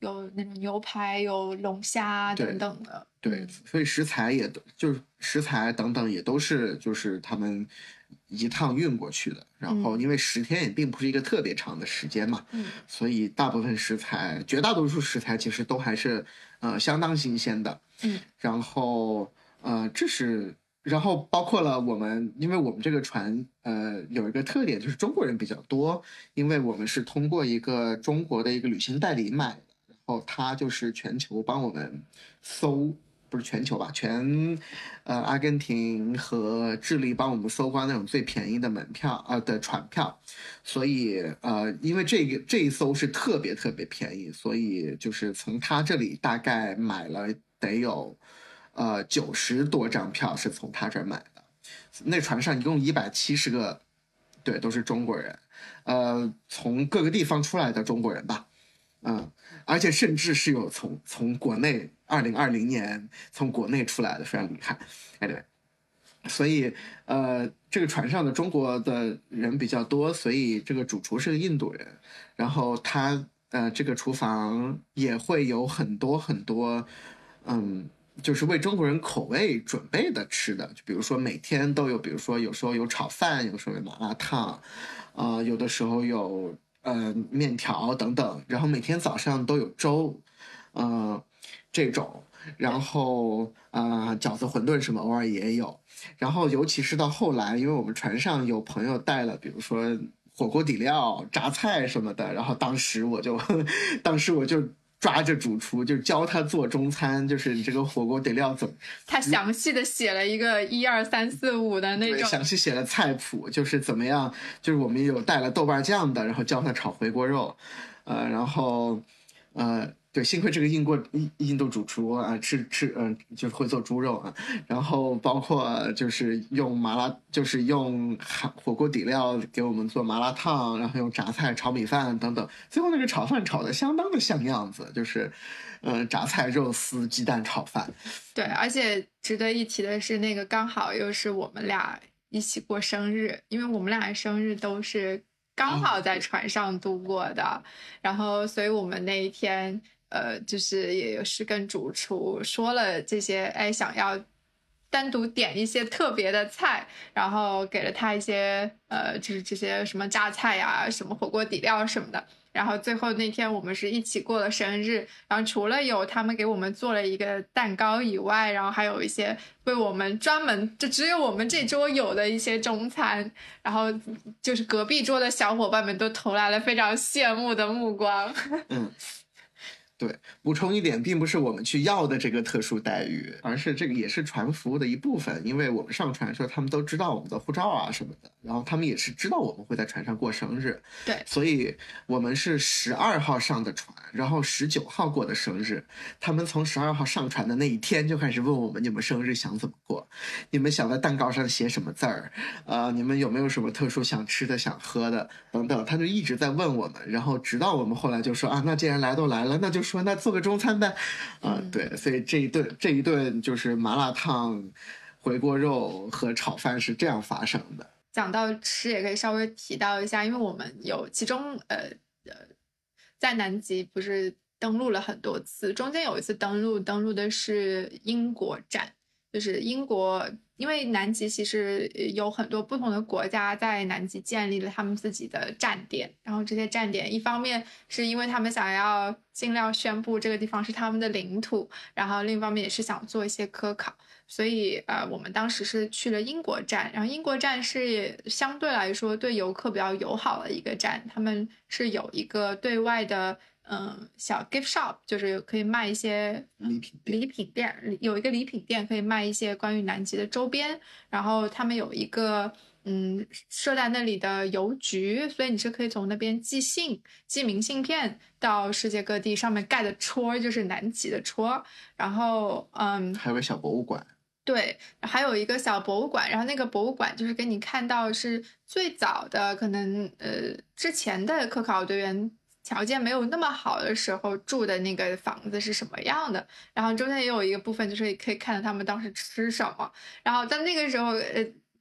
Speaker 2: 有那种牛排，有龙虾等等的。
Speaker 3: 对，
Speaker 2: 嗯、
Speaker 3: 所以食材也都就是食材等等也都是就是他们一趟运过去的。然后因为十天也并不是一个特别长的时间嘛，
Speaker 2: 嗯，
Speaker 3: 所以大部分食材，绝大多数食材其实都还是呃相当新鲜的。
Speaker 2: 嗯，
Speaker 3: 然后呃这是。然后包括了我们，因为我们这个船，呃，有一个特点就是中国人比较多，因为我们是通过一个中国的一个旅行代理买的，然后他就是全球帮我们搜，不是全球吧，全，呃，阿根廷和智利帮我们搜刮那种最便宜的门票，呃的船票，所以呃，因为这个这一艘是特别特别便宜，所以就是从他这里大概买了得有。呃，九十多张票是从他这儿买的，那船上一共一百七十个，对，都是中国人，呃，从各个地方出来的中国人吧，嗯，而且甚至是有从从国内二零二零年从国内出来的，非常厉害。Anyway，所以呃，这个船上的中国的人比较多，所以这个主厨是个印度人，然后他呃这个厨房也会有很多很多，嗯。就是为中国人口味准备的吃的，就比如说每天都有，比如说有时候有炒饭，有时候有麻辣烫，啊、呃，有的时候有呃面条等等，然后每天早上都有粥，嗯、呃，这种，然后啊、呃、饺子、馄饨什么偶尔也有，然后尤其是到后来，因为我们船上有朋友带了，比如说火锅底料、榨菜什么的，然后当时我就，当时我就。抓着主厨就教他做中餐，就是这个火锅底料怎么？
Speaker 2: 他详细的写了一个一二三四五的那种，
Speaker 3: 详细写了菜谱，就是怎么样，就是我们有带了豆瓣酱的，然后教他炒回锅肉，呃，然后呃，对，幸亏这个印过印印度主厨啊，吃吃嗯、呃，就是会做猪肉啊，然后包括就是用麻辣，就是用火锅底料给我们做麻辣烫，然后用榨菜炒米饭等等，最后那个炒饭炒的相当的像样子，就是呃榨菜肉丝鸡蛋炒饭。
Speaker 2: 对，而且值得一提的是，那个刚好又是我们俩一起过生日，因为我们俩生日都是刚好在船上度过的，哦、然后所以我们那一天。呃，就是也是跟主厨说了这些，哎，想要单独点一些特别的菜，然后给了他一些呃，就是这些什么榨菜呀、什么火锅底料什么的。然后最后那天我们是一起过了生日，然后除了有他们给我们做了一个蛋糕以外，然后还有一些为我们专门就只有我们这桌有的一些中餐，然后就是隔壁桌的小伙伴们都投来了非常羡慕的目光。
Speaker 3: 嗯。对，补充一点，并不是我们去要的这个特殊待遇，而是这个也是船服务的一部分。因为我们上船的时候，他们都知道我们的护照啊什么的，然后他们也是知道我们会在船上过生日。
Speaker 2: 对，
Speaker 3: 所以我们是十二号上的船，然后十九号过的生日。他们从十二号上船的那一天就开始问我们：你们生日想怎么过？你们想在蛋糕上写什么字儿？呃，你们有没有什么特殊想吃的、想喝的等等？他就一直在问我们，然后直到我们后来就说啊，那既然来都来了，那就说那做个中餐呗。啊、呃，对，所以这一顿这一顿就是麻辣烫、回锅肉和炒饭是这样发生的。
Speaker 2: 讲到吃也可以稍微提到一下，因为我们有其中呃呃，在南极不是登陆了很多次，中间有一次登陆登陆的是英国站，就是英国，因为南极其实有很多不同的国家在南极建立了他们自己的站点，然后这些站点一方面是因为他们想要尽量宣布这个地方是他们的领土，然后另一方面也是想做一些科考。所以呃，我们当时是去了英国站，然后英国站是相对来说对游客比较友好的一个站，他们是有一个对外的嗯、呃、小 gift shop， 就是可以卖一些
Speaker 3: 礼品店，
Speaker 2: 礼品店有一个礼品店可以卖一些关于南极的周边，然后他们有一个嗯设在那里的邮局，所以你是可以从那边寄信、寄明信片到世界各地，上面盖的戳就是南极的戳，然后嗯
Speaker 3: 还有个小博物馆。
Speaker 2: 对，还有一个小博物馆，然后那个博物馆就是给你看到是最早的可能呃之前的科考队员条件没有那么好的时候住的那个房子是什么样的，然后中间也有一个部分就是可以看到他们当时吃什么，然后在那个时候呃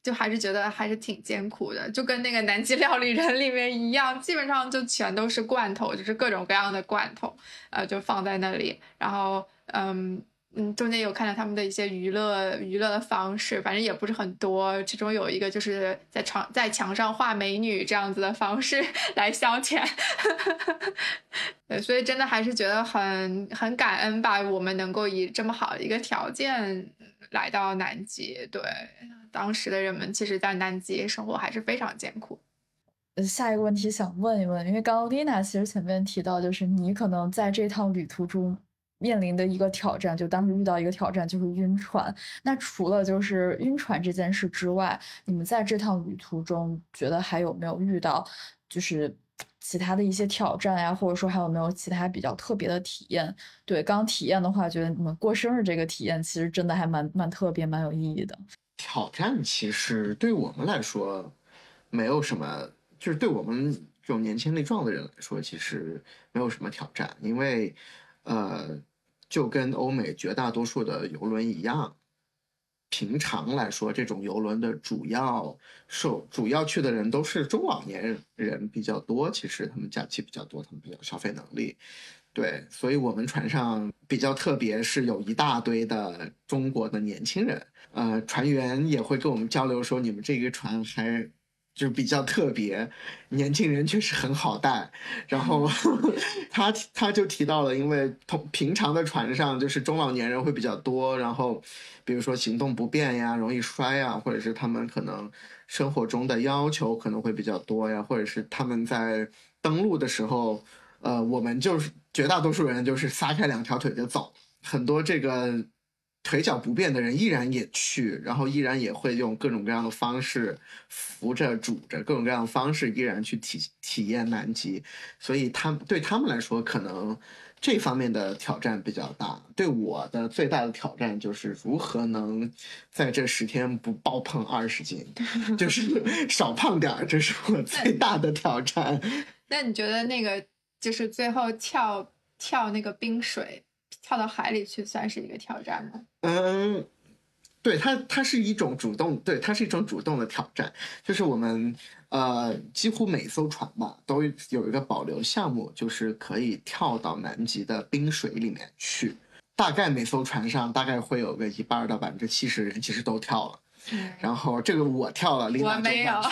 Speaker 2: 就还是觉得还是挺艰苦的，就跟那个南极料理人里面一样，基本上就全都是罐头，就是各种各样的罐头，呃，就放在那里，然后嗯嗯，中间有看到他们的一些娱乐娱乐的方式，反正也不是很多，其中有一个就是在床在墙上画美女这样子的方式来消遣。对，所以真的还是觉得很很感恩吧，我们能够以这么好的一个条件来到南极。对，当时的人们其实在南极生活还是非常艰苦。
Speaker 1: 呃下一个问题想问一问，因为刚刚丽娜其实前面提到，就是你可能在这趟旅途中面临的一个挑战，就当时遇到一个挑战就是晕船。那除了就是晕船这件事之外，你们在这趟旅途中觉得还有没有遇到就是其他的一些挑战呀，或者说还有没有其他比较特别的体验？对，刚刚体验的话，觉得你们过生日这个体验其实真的还蛮蛮特别，蛮有意义的。
Speaker 3: 挑战其实对我们来说没有什么，就是对我们这种年轻力壮的人来说，其实没有什么挑战，因为呃，就跟欧美绝大多数的游轮一样，平常来说，这种游轮的主要受主要去的人都是中老年人比较多，其实他们假期比较多，他们比较消费能力。对，所以我们船上比较特别，是有一大堆的中国的年轻人，呃，船员也会跟我们交流说，你们这个船还就是比较特别，年轻人确实很好带。然后他他就提到了，因为同平常的船上就是中老年人会比较多，然后比如说行动不便呀，容易摔呀，或者是他们可能生活中的要求可能会比较多呀，或者是他们在登陆的时候。呃，我们就是绝大多数人就是撒开两条腿就走，很多这个腿脚不便的人依然也去，然后依然也会用各种各样的方式扶着、拄着，各种各样的方式依然去体体验南极，所以他对他们来说，可能这方面的挑战比较大。对我的最大的挑战就是如何能在这十天不暴胖二十斤，就是少胖点，这是我最大的挑战。
Speaker 2: 那你觉得那个？就是最后跳跳那个冰水，跳到海里去，算是一个挑战吗？
Speaker 3: 嗯，对，它它是一种主动，对，它是一种主动的挑战。就是我们呃，几乎每艘船吧都有一个保留项目，就是可以跳到南极的冰水里面去。大概每艘船上大概会有个一半到百分之七十人其实都跳了。嗯、然后这个我跳了，
Speaker 2: 我没有。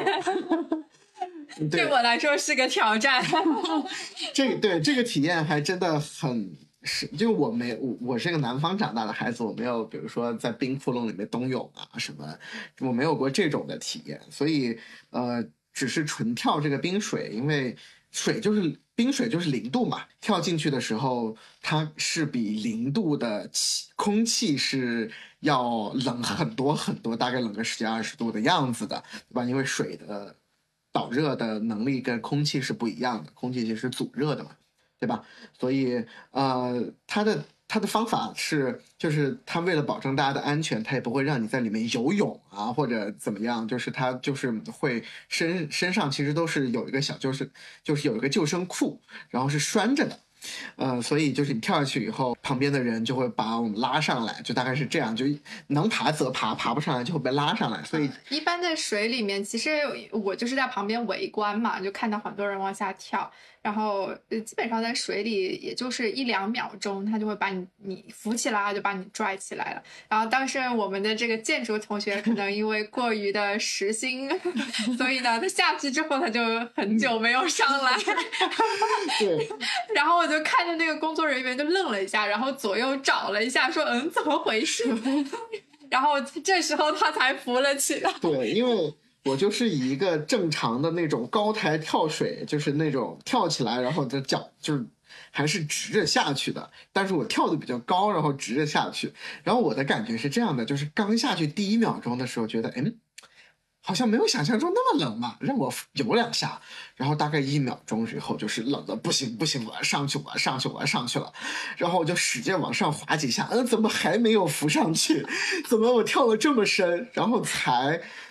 Speaker 2: 对我来说是个挑战。
Speaker 3: 这对这个体验还真的很是，就我没我我是个南方长大的孩子，我没有比如说在冰窟窿里面冬泳啊什么，我没有过这种的体验，所以呃，只是纯跳这个冰水，因为水就是冰水就是零度嘛，跳进去的时候它是比零度的气空气是要冷很多很多，大概冷个十几二十度的样子的，对吧？因为水的导热的能力跟空气是不一样的，空气其实是阻热的嘛，对吧？所以呃，它的它的方法是，就是它为了保证大家的安全，它也不会让你在里面游泳啊或者怎么样，就是它就是会身身上其实都是有一个小就是就是有一个救生裤，然后是拴着的。呃，所以就是你跳下去以后，旁边的人就会把我们拉上来，就大概是这样，就能爬则爬，爬不上来就会被拉上来。所以、嗯、
Speaker 2: 一般在水里面，其实我就是在旁边围观嘛，就看到很多人往下跳，然后基本上在水里也就是一两秒钟，他就会把你你扶起来，就把你拽起来了。然后当时我们的这个建筑同学可能因为过于的实心，所以呢，他下去之后他就很久没有上来。
Speaker 3: 对，
Speaker 2: 然后我就看着那个工作人员就愣了一下，然后左右找了一下，说嗯怎么回事？然后这时候他才扶了起来。
Speaker 3: 对，因为我就是以一个正常的那种高台跳水，就是那种跳起来，然后的脚就是还是直着下去的，但是我跳的比较高，然后直着下去。然后我的感觉是这样的，就是刚下去第一秒钟的时候觉得嗯好像没有想象中那么冷嘛，让我游两下，然后大概一秒钟以后就是冷的不行不行，我要上去我要上去我要上去了，然后我就使劲往上滑几下，嗯，怎么还没有浮上去？怎么我跳了这么深？然后才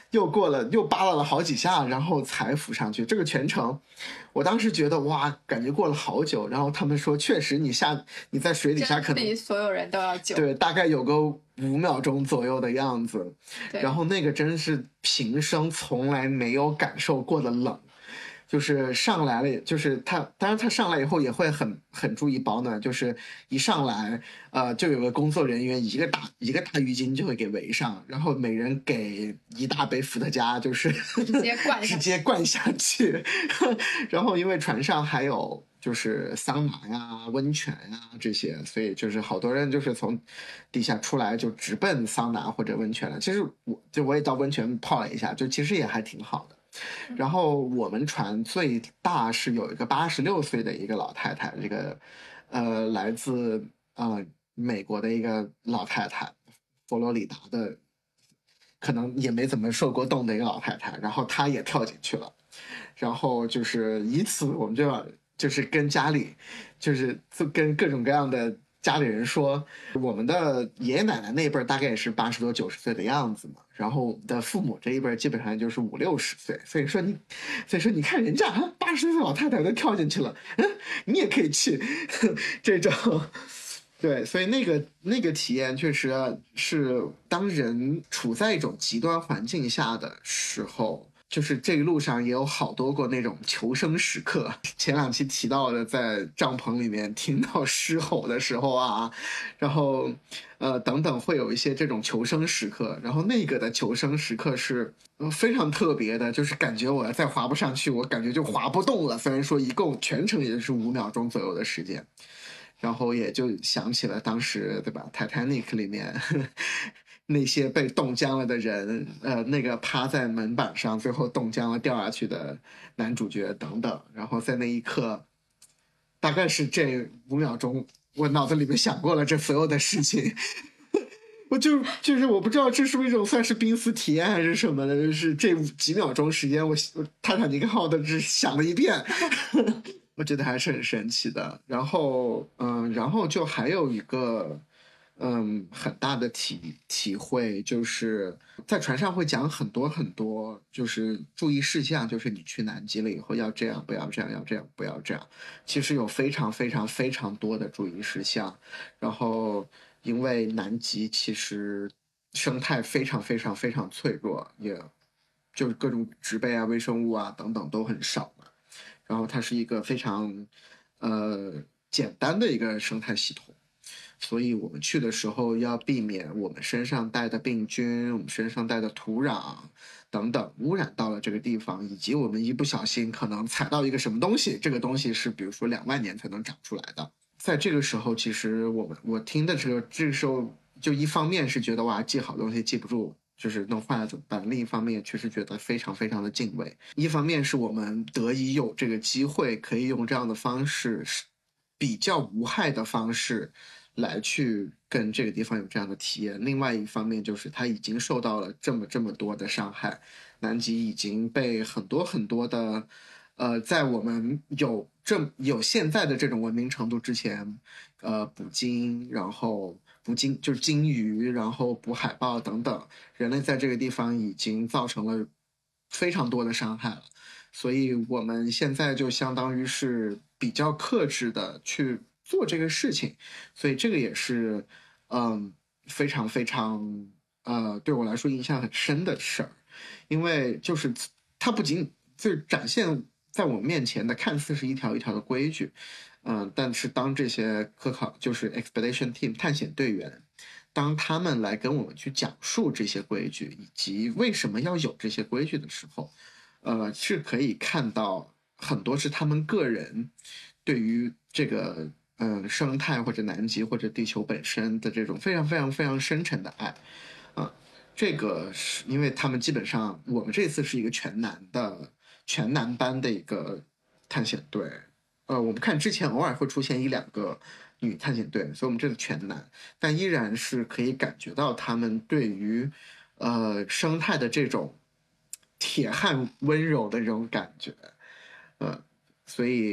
Speaker 3: 又过了又扒拉了好几下，然后才浮上去。这个全程我当时觉得哇，感觉过了好久。然后他们说确实你下你在水底下可能
Speaker 2: 比所有人都要久，
Speaker 3: 对，大概有个五秒钟左右的样子。然后那个真是平生从来没有感受过的冷，就是上来了，就是他，当然他上来以后也会很很注意保暖，就是一上来，呃，就有个工作人员一个大一个大浴巾就会给围上，然后每人给一大杯伏特加，就是
Speaker 2: 直接灌
Speaker 3: 直接灌下去。然后因为船上还有就是桑拿呀、温泉呀这些，所以就是好多人就是从底下出来就直奔桑拿或者温泉了。其实我就我也到温泉泡了一下，就其实也还挺好的。然后我们船最大是有一个八十六岁的一个老太太，这个呃来自呃美国的一个老太太，佛罗里达的，可能也没怎么受过冻的一个老太太，然后她也跳进去了，然后就是以此我们就要就是跟家里就是跟各种各样的家里人说，我们的爷爷奶奶那一辈大概也是八十多九十岁的样子嘛，然后我们的父母这一辈基本上就是五六十岁，所以说你，所以说你看人家八十岁老太太都跳进去了，嗯，你也可以去，这种，对，所以那个那个体验确实是当人处在一种极端环境下的时候。就是这一路上也有好多过那种求生时刻，前两期提到的在帐篷里面听到狮吼的时候啊，然后呃等等会有一些这种求生时刻，然后那个的求生时刻是非常特别的，就是感觉我再滑不上去，我感觉就滑不动了，虽然说一共全程也就是五秒钟左右的时间，然后也就想起了当时对吧 Titanic 里面呵呵那些被冻僵了的人，呃，那个趴在门板上最后冻僵了掉下去的男主角等等，然后在那一刻，大概是这五秒钟，我脑子里面想过了这所有的事情，我就就是我不知道这是不是一种算是濒死体验还是什么的，就是这几秒钟时间，我我泰坦尼克号的只想了一遍。我觉得还是很神奇的。然后，嗯，然后就还有一个。嗯，很大的体体会就是在船上会讲很多很多，就是注意事项，就是你去南极了以后要这样，不要这样，要这样，不要这样。其实有非常非常非常多的注意事项。然后，因为南极其实生态非常非常非常脆弱，也就是各种植被啊、微生物啊等等都很少嘛。然后它是一个非常呃简单的一个生态系统。所以我们去的时候要避免我们身上带的病菌，我们身上带的土壤等等污染到了这个地方，以及我们一不小心可能踩到一个什么东西，这个东西是比如说两万年才能长出来的。在这个时候，其实我们我听的时候，这个时候就一方面是觉得哇，记好东西记不住，就是弄坏了怎么办？另一方面确实觉得非常非常的敬畏。一方面是我们得以有这个机会，可以用这样的方式，比较无害的方式。来去跟这个地方有这样的体验。另外一方面就是它已经受到了这么这么多的伤害，南极已经被很多很多的呃在我们有这有现在的这种文明程度之前，呃捕鲸，然后捕鲸就是鲸鱼，然后捕海豹等等，人类在这个地方已经造成了非常多的伤害了。所以我们现在就相当于是比较克制的去做这个事情，所以这个也是，嗯，非常非常，呃，对我来说印象很深的事儿，因为就是它不仅就是展现在我面前的看似是一条一条的规矩，嗯、呃，但是当这些科考就是 expedition team 探险队员，当他们来跟我们去讲述这些规矩以及为什么要有这些规矩的时候，呃，是可以看到很多是他们个人对于这个。嗯，生态或者南极或者地球本身的这种非常非常非常深沉的爱，啊，这个是因为他们基本上我们这次是一个全男的全男班的一个探险队，呃，我们看之前偶尔会出现一两个女探险队，所以我们这个全男，但依然是可以感觉到他们对于呃生态的这种铁汉温柔的这种感觉，呃，所以。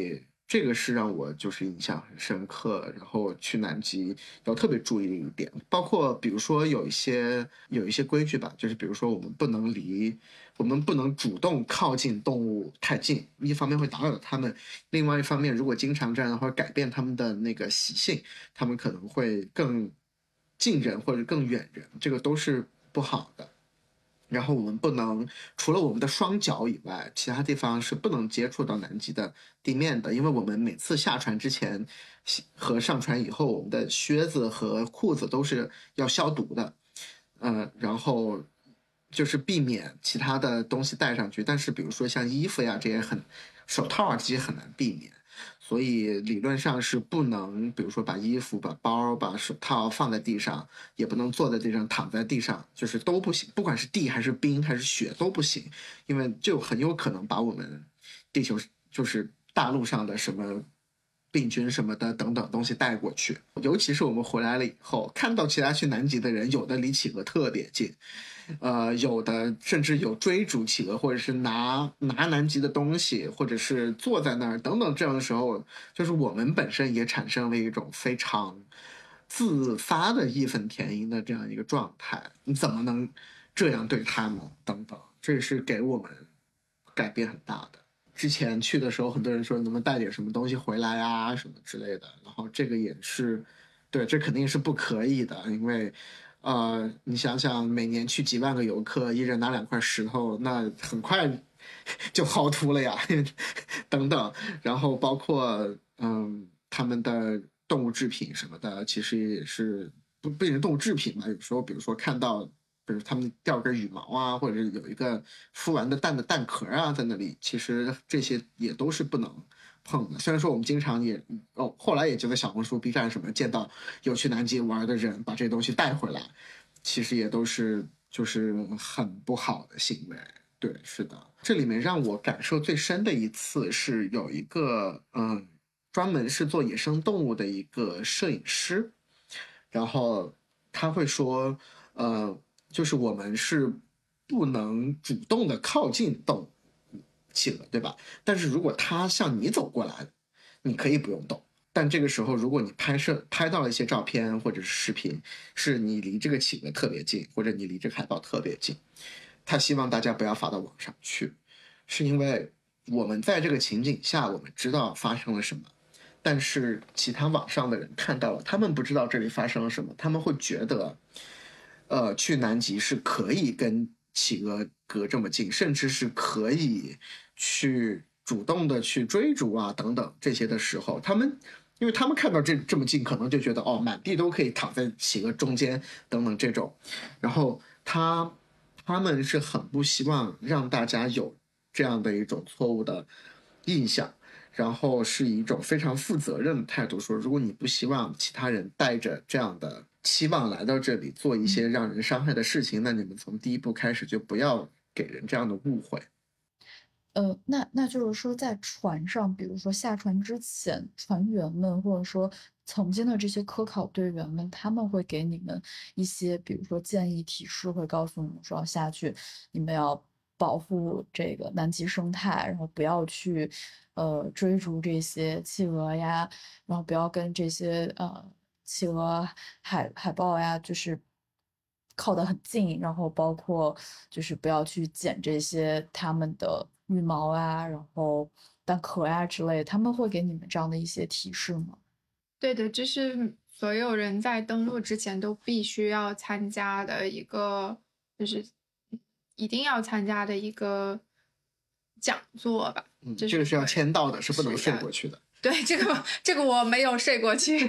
Speaker 3: 这个是让我就是印象很深刻，然后去南极要特别注意的一点，包括比如说有一些有一些规矩吧，就是比如说我们不能离，我们不能主动靠近动物太近，一方面会打扰它们，另外一方面如果经常这样的话改变它们的那个习性，它们可能会更近人或者更远人，这个都是不好的。然后我们不能除了我们的双脚以外，其他地方是不能接触到南极的地面的，因为我们每次下船之前和上船以后，我们的靴子和裤子都是要消毒的，呃，然后就是避免其他的东西带上去。但是比如说像衣服呀这些很，手套啊这些很难避免。所以理论上是不能，比如说把衣服、把包、把手套放在地上，也不能坐在地上、躺在地上，就是都不行。不管是地还是冰还是雪都不行，因为就很有可能把我们地球就是大陆上的什么病菌什么的等等东西带过去。尤其是我们回来了以后，看到其他去南极的人，有的离企鹅特别近。呃，有的甚至有追逐企鹅，或者是拿拿南极的东西，或者是坐在那儿等等，这样的时候，就是我们本身也产生了一种非常自发的义愤填膺的这样一个状态。你怎么能这样对他们？等等，这是给我们改变很大的。之前去的时候，很多人说能不能带点什么东西回来啊，什么之类的，然后这个也是，对，这肯定是不可以的，因为。呃，你想想，每年去几万个游客，一人拿两块石头，那很快就薅秃了呀，等等。然后包括嗯，他们的动物制品什么的，其实也是不不仅是动物制品嘛，有时候比如说看到，比如他们掉根羽毛啊，或者是有一个孵完的蛋的蛋壳啊在那里，其实这些也都是不能碰的。虽然说我们经常也哦，后来也就在小红书、B 站什么见到有去南极玩的人把这些东西带回来，其实也都是就是很不好的行为。对，是的，这里面让我感受最深的一次是有一个嗯，专门是做野生动物的一个摄影师，然后他会说，呃，就是我们是不能主动的靠近动物。企鹅，对吧？但是如果它向你走过来，你可以不用动。但这个时候，如果你拍摄拍到了一些照片或者是视频，是你离这个企鹅特别近，或者你离这个海豹特别近，他希望大家不要发到网上去，是因为我们在这个情景下，我们知道发生了什么，但是其他网上的人看到了，他们不知道这里发生了什么，他们会觉得，呃，去南极是可以跟企鹅隔这么近，甚至是可以去主动的去追逐啊等等这些的时候，他们因为他们看到这这么近，可能就觉得哦，满地都可以躺在企鹅中间等等这种，然后他他们是很不希望让大家有这样的一种错误的印象，然后是以一种非常负责任的态度说，如果你不希望其他人带着这样的期望来到这里做一些让人伤害的事情，那你们从第一步开始就不要给人这样的误会。
Speaker 1: 呃，那那就是说，在船上，比如说下船之前，船员们或者说曾经的这些科考队员们，他们会给你们一些，比如说建议提示，会告诉你们说下去你们要保护这个南极生态，然后不要去呃追逐这些企鹅呀，然后不要跟这些呃企鹅、海海豹呀，就是靠得很近，然后包括就是不要去捡这些它们的羽毛啊，然后蛋壳呀之类的，他们会给你们这样的一些提示吗？
Speaker 2: 对的，这是所有人在登陆之前都必须要参加的一个，就是一定要参加的一个讲座吧。
Speaker 3: 嗯，
Speaker 2: 这
Speaker 3: 这个是要
Speaker 2: 对
Speaker 3: 签到的，是不能
Speaker 2: 是要
Speaker 3: 睡过去的。
Speaker 2: 对，这个这个我没有睡过去。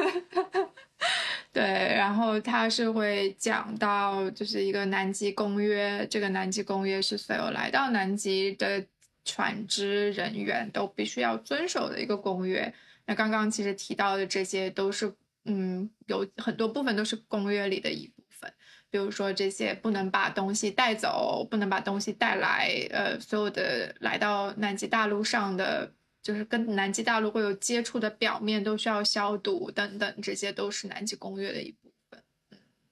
Speaker 2: 对，然后他是会讲到，就是一个南极公约，这个南极公约是所有来到南极的船只人员都必须要遵守的一个公约。那刚刚其实提到的这些都是，嗯，有很多部分都是公约里的一部分，比如说这些不能把东西带走，不能把东西带来，呃，所有的来到南极大陆上的。就是跟南极大陆会有接触的表面都需要消毒等等，这些都是南极公约的一部分。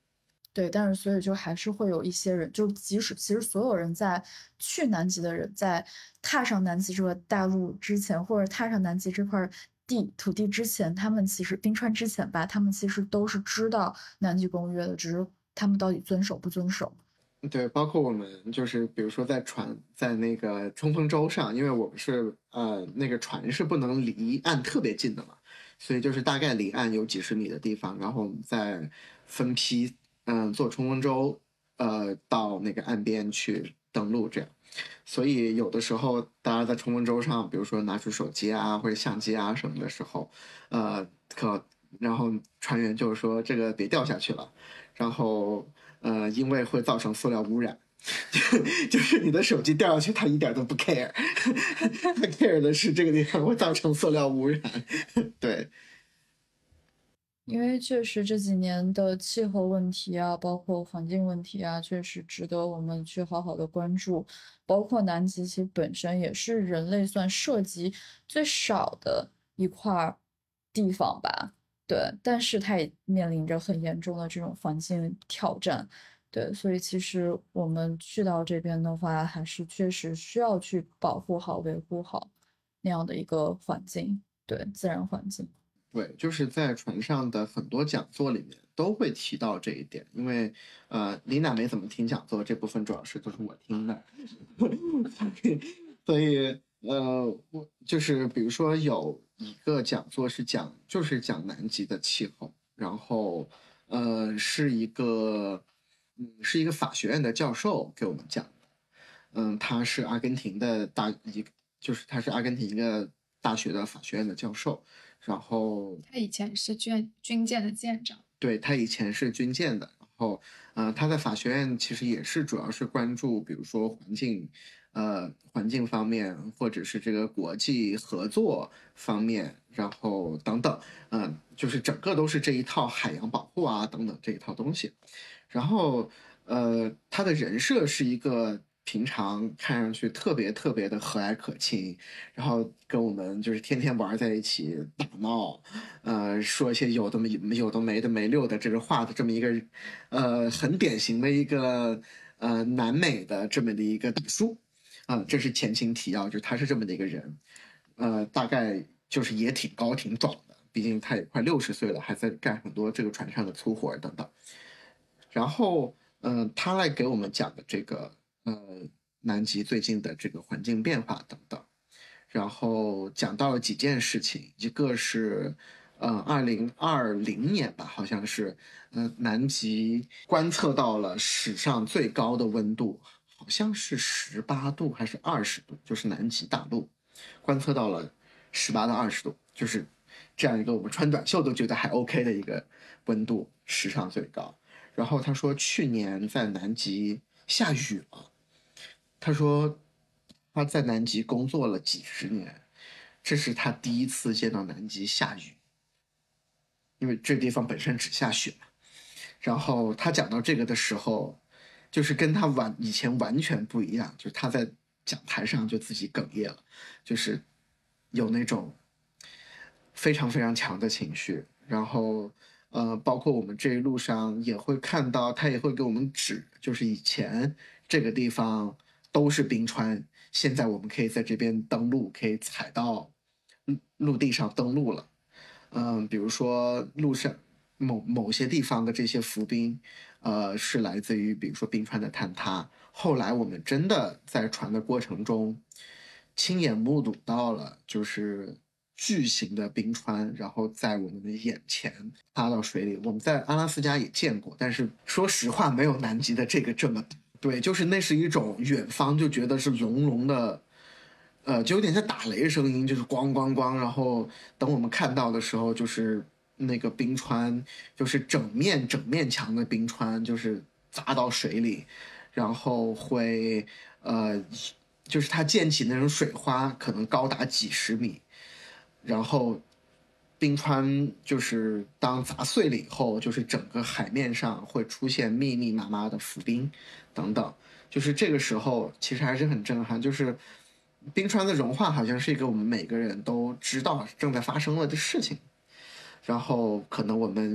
Speaker 1: 对，但是所以就还是会有一些人，就即使其实所有人在去南极的人，在踏上南极这个大陆之前，或者踏上南极这块地土地之前，他们其实冰川之前吧，他们其实都是知道南极公约的，只是他们到底遵守不遵守。
Speaker 3: 对，包括我们就是比如说在船在那个冲锋舟上，因为我们是呃那个船是不能离岸特别近的嘛，所以就是大概离岸有几十米的地方，然后我们再分批嗯、呃坐冲锋舟呃到那个岸边去登陆这样。所以有的时候大家在冲锋舟上，比如说拿出手机啊或者相机啊什么的时候，呃可然后船员就是说这个别掉下去了，然后呃因为会造成塑料污染。就是你的手机掉下去，他一点都不 care， 他 care 的是这个地方会造成塑料污染。对，
Speaker 1: 因为确实这几年的气候问题啊，包括环境问题啊，确实值得我们去好好的关注。包括南极其实本身也是人类算涉及最少的一块地方吧，对，但是它也面临着很严重的这种环境挑战，对，所以其实我们去到这边的话，还是确实需要去保护好、维护好那样的一个环境，对，自然环境。
Speaker 3: 对，就是在船上的很多讲座里面都会提到这一点，因为呃，丽娜没怎么听讲座，这部分主要是都是我听的，所以呃，我就是比如说有一个讲座是讲就是讲南极的气候，然后呃是一个嗯是一个法学院的教授给我们讲的，嗯，他是阿根廷的大一个就是他是阿根廷一个大学的法学院的教授。然后
Speaker 2: 他以前是军军舰的舰长，
Speaker 3: 对，他以前是军舰的，然后呃他在法学院其实也是主要是关注比如说环境呃环境方面或者是这个国际合作方面，然后等等，嗯、呃，就是整个都是这一套海洋保护啊等等这一套东西。然后呃他的人设是一个平常看上去特别特别的和蔼可亲，然后跟我们就是天天玩在一起打闹，呃，说一些有的没有的没的没溜的这个话的这么一个，呃，很典型的一个呃南美的这么的一个大叔，啊、呃，这是前情提要，就是他是这么的一个人，呃，大概就是也挺高挺壮的，毕竟他也快六十岁了，还在干很多这个船上的粗活等等。然后，嗯、呃，他来给我们讲的这个，呃，南极最近的这个环境变化等等，然后讲到了几件事情，一个是，呃，二零二零年吧，好像是，嗯、呃，南极观测到了史上最高的温度，好像是十八度还是二十度，就是南极大陆观测到了十八到二十度，就是这样一个我们穿短袖都觉得还 OK 的一个温度，史上最高。然后他说去年在南极下雨了，他说他在南极工作了几十年，这是他第一次见到南极下雨，因为这地方本身只下雪嘛。然后他讲到这个的时候，就是跟他完以前完全不一样，就是他在讲台上就自己哽咽了，就是有那种非常非常强的情绪。然后呃，包括我们这一路上也会看到，他也会给我们指，就是以前这个地方都是冰川，现在我们可以在这边登陆，可以踩到陆地上登陆了。嗯，比如说路上某某些地方的这些浮冰，呃，是来自于比如说冰川的坍塌。后来我们真的在船的过程中，亲眼目睹到了就是巨型的冰川，然后在我们的眼前塌到水里。我们在阿拉斯加也见过，但是说实话，没有南极的这个这么大。对，就是那是一种远方就觉得是隆隆的。呃，就有点像打雷声音，就是咣咣咣，然后等我们看到的时候，就是那个冰川，就是整面整面墙的冰川，就是砸到水里，然后会呃，就是它溅起那种水花，可能高达几十米，然后冰川就是当砸碎了以后，就是整个海面上会出现密密麻麻的浮冰，等等，就是这个时候其实还是很震撼，就是冰川的融化好像是一个我们每个人都知道正在发生了的事情，然后可能我们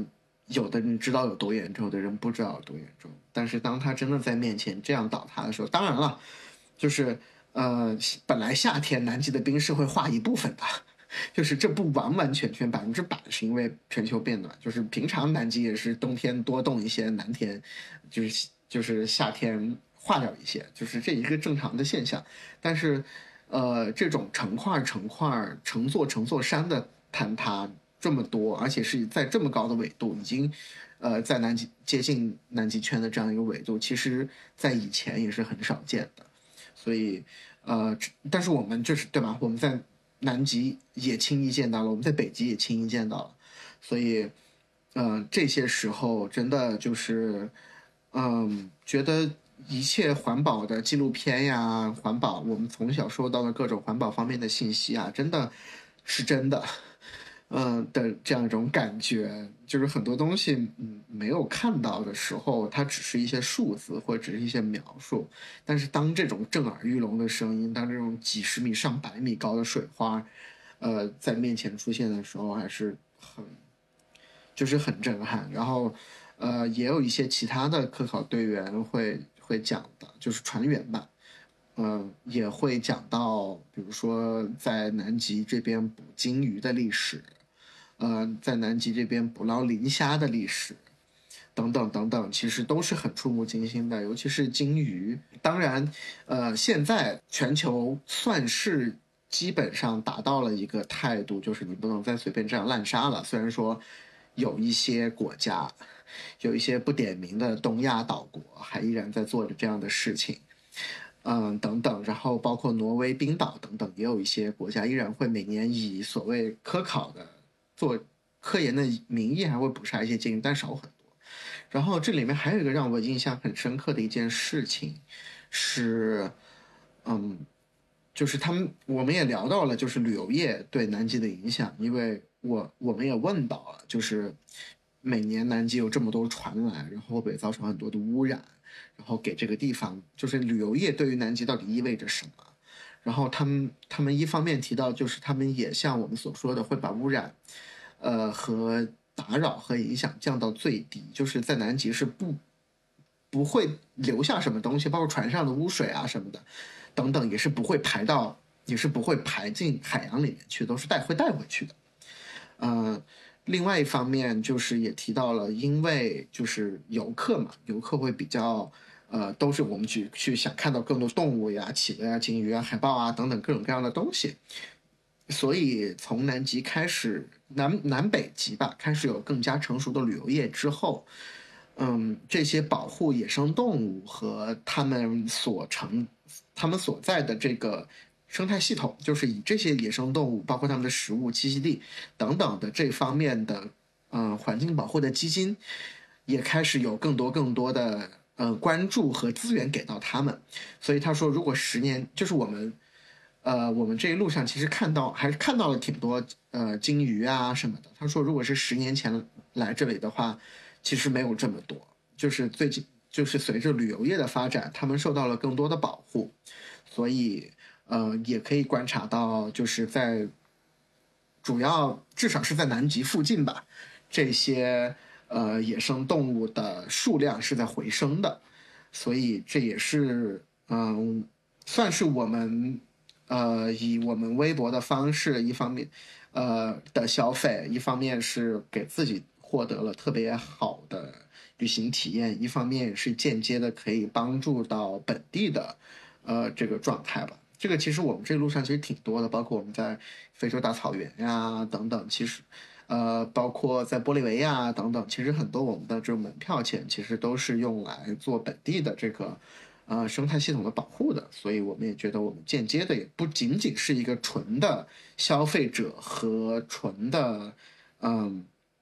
Speaker 3: 有的人知道有多严重，有的人不知道有多严重。但是当他真的在面前这样倒塌的时候，当然了，就是呃，本来夏天南极的冰是会化一部分的，就是这不完完全全百分之百是因为全球变暖，就是平常南极也是冬天多冻一些，南天就是就是夏天化掉一些，就是这一个正常的现象。但是呃，这种成块成块、成座成座山的坍塌这么多，而且是在这么高的纬度，已经呃在南极接近南极圈的这样一个纬度，其实在以前也是很少见的。所以呃，但是我们就是对吧？我们在南极也轻易见到了，我们在北极也轻易见到了，所以呃这些时候真的就是嗯觉得。一切环保的纪录片呀，环保我们从小收到的各种环保方面的信息啊，真的是真的，嗯、呃、的这样一种感觉，就是很多东西嗯没有看到的时候，它只是一些数字或者只是一些描述，但是当这种震耳欲聋的声音，当这种几十米上百米高的水花，呃，在面前出现的时候，还是很就是很震撼，然后。呃，也有一些其他的科考队员会会讲的，就是船员吧，嗯、呃，也会讲到，比如说在南极这边捕鲸鱼的历史，呃，在南极这边捕捞磷虾的历史，等等等等，其实都是很触目惊心的，尤其是鲸鱼。当然，呃，现在全球算是基本上达到了一个态度，就是你不能再随便这样滥杀了。虽然说有一些国家。有一些不点名的东亚岛国还依然在做着这样的事情，嗯，等等，然后包括挪威、冰岛等等，也有一些国家依然会每年以所谓科考的做科研的名义还会捕杀一些鲸鱼，但少很多。然后这里面还有一个让我印象很深刻的一件事情是，嗯，就是他们我们也聊到了就是旅游业对南极的影响，因为我我们也问到了，就是每年南极有这么多船来，然后会不会造成很多的污染，然后给这个地方就是旅游业对于南极到底意味着什么。然后他们他们一方面提到就是他们也像我们所说的会把污染呃和打扰和影响降到最低，就是在南极是不不会留下什么东西，包括船上的污水啊什么的等等，也是不会排到也是不会排进海洋里面去，都是带会带回去的。呃另外一方面就是也提到了，因为就是游客嘛，游客会比较呃，都是我们去去想看到更多动物呀、企鹅呀、鲸鱼啊、海豹啊等等各种各样的东西，所以从南极开始，南南北极吧，开始有更加成熟的旅游业之后，嗯，这些保护野生动物和他们所成、他们所在的这个生态系统，就是以这些野生动物，包括它们的食物、栖息地等等的这方面的，嗯，环境保护的基金，也开始有更多更多的呃关注和资源给到他们。所以他说，如果十年，就是我们。呃，我们这一路上其实看到还是看到了挺多呃鲸鱼啊什么的。他说，如果是十年前来这里的话，其实没有这么多。就是最近就是随着旅游业的发展，他们受到了更多的保护，所以呃也可以观察到，就是在主要至少是在南极附近吧，这些呃野生动物的数量是在回升的，所以这也是嗯算是我们。呃，以我们微博的方式，一方面，呃的消费，一方面是给自己获得了特别好的旅行体验，一方面是间接的可以帮助到本地的，呃这个状态吧。这个其实我们这路上其实挺多的，包括我们在非洲大草原呀等等，其实，呃，包括在玻利维亚等等，其实很多我们的这种门票钱其实都是用来做本地的这个。呃，生态系统的保护的，所以我们也觉得我们间接的也不仅仅是一个纯的消费者和纯的嗯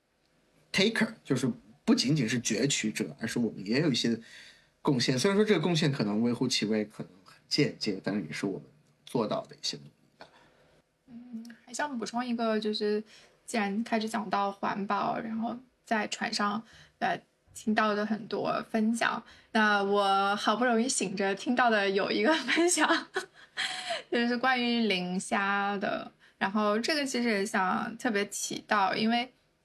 Speaker 3: taker， 就是不仅仅是攫取者，而是我们也有一些贡献。虽然说这个贡献可能微乎其微，可能很间接，但是也是我们做到的一些努力吧。
Speaker 2: 嗯，还想补充一个，就是既然开始讲到环保，然后在船上呃听到的很多分享，那我好不容易醒着听到的有一个分享，就是关于磷虾的。然后这个其实也想特别提到，因为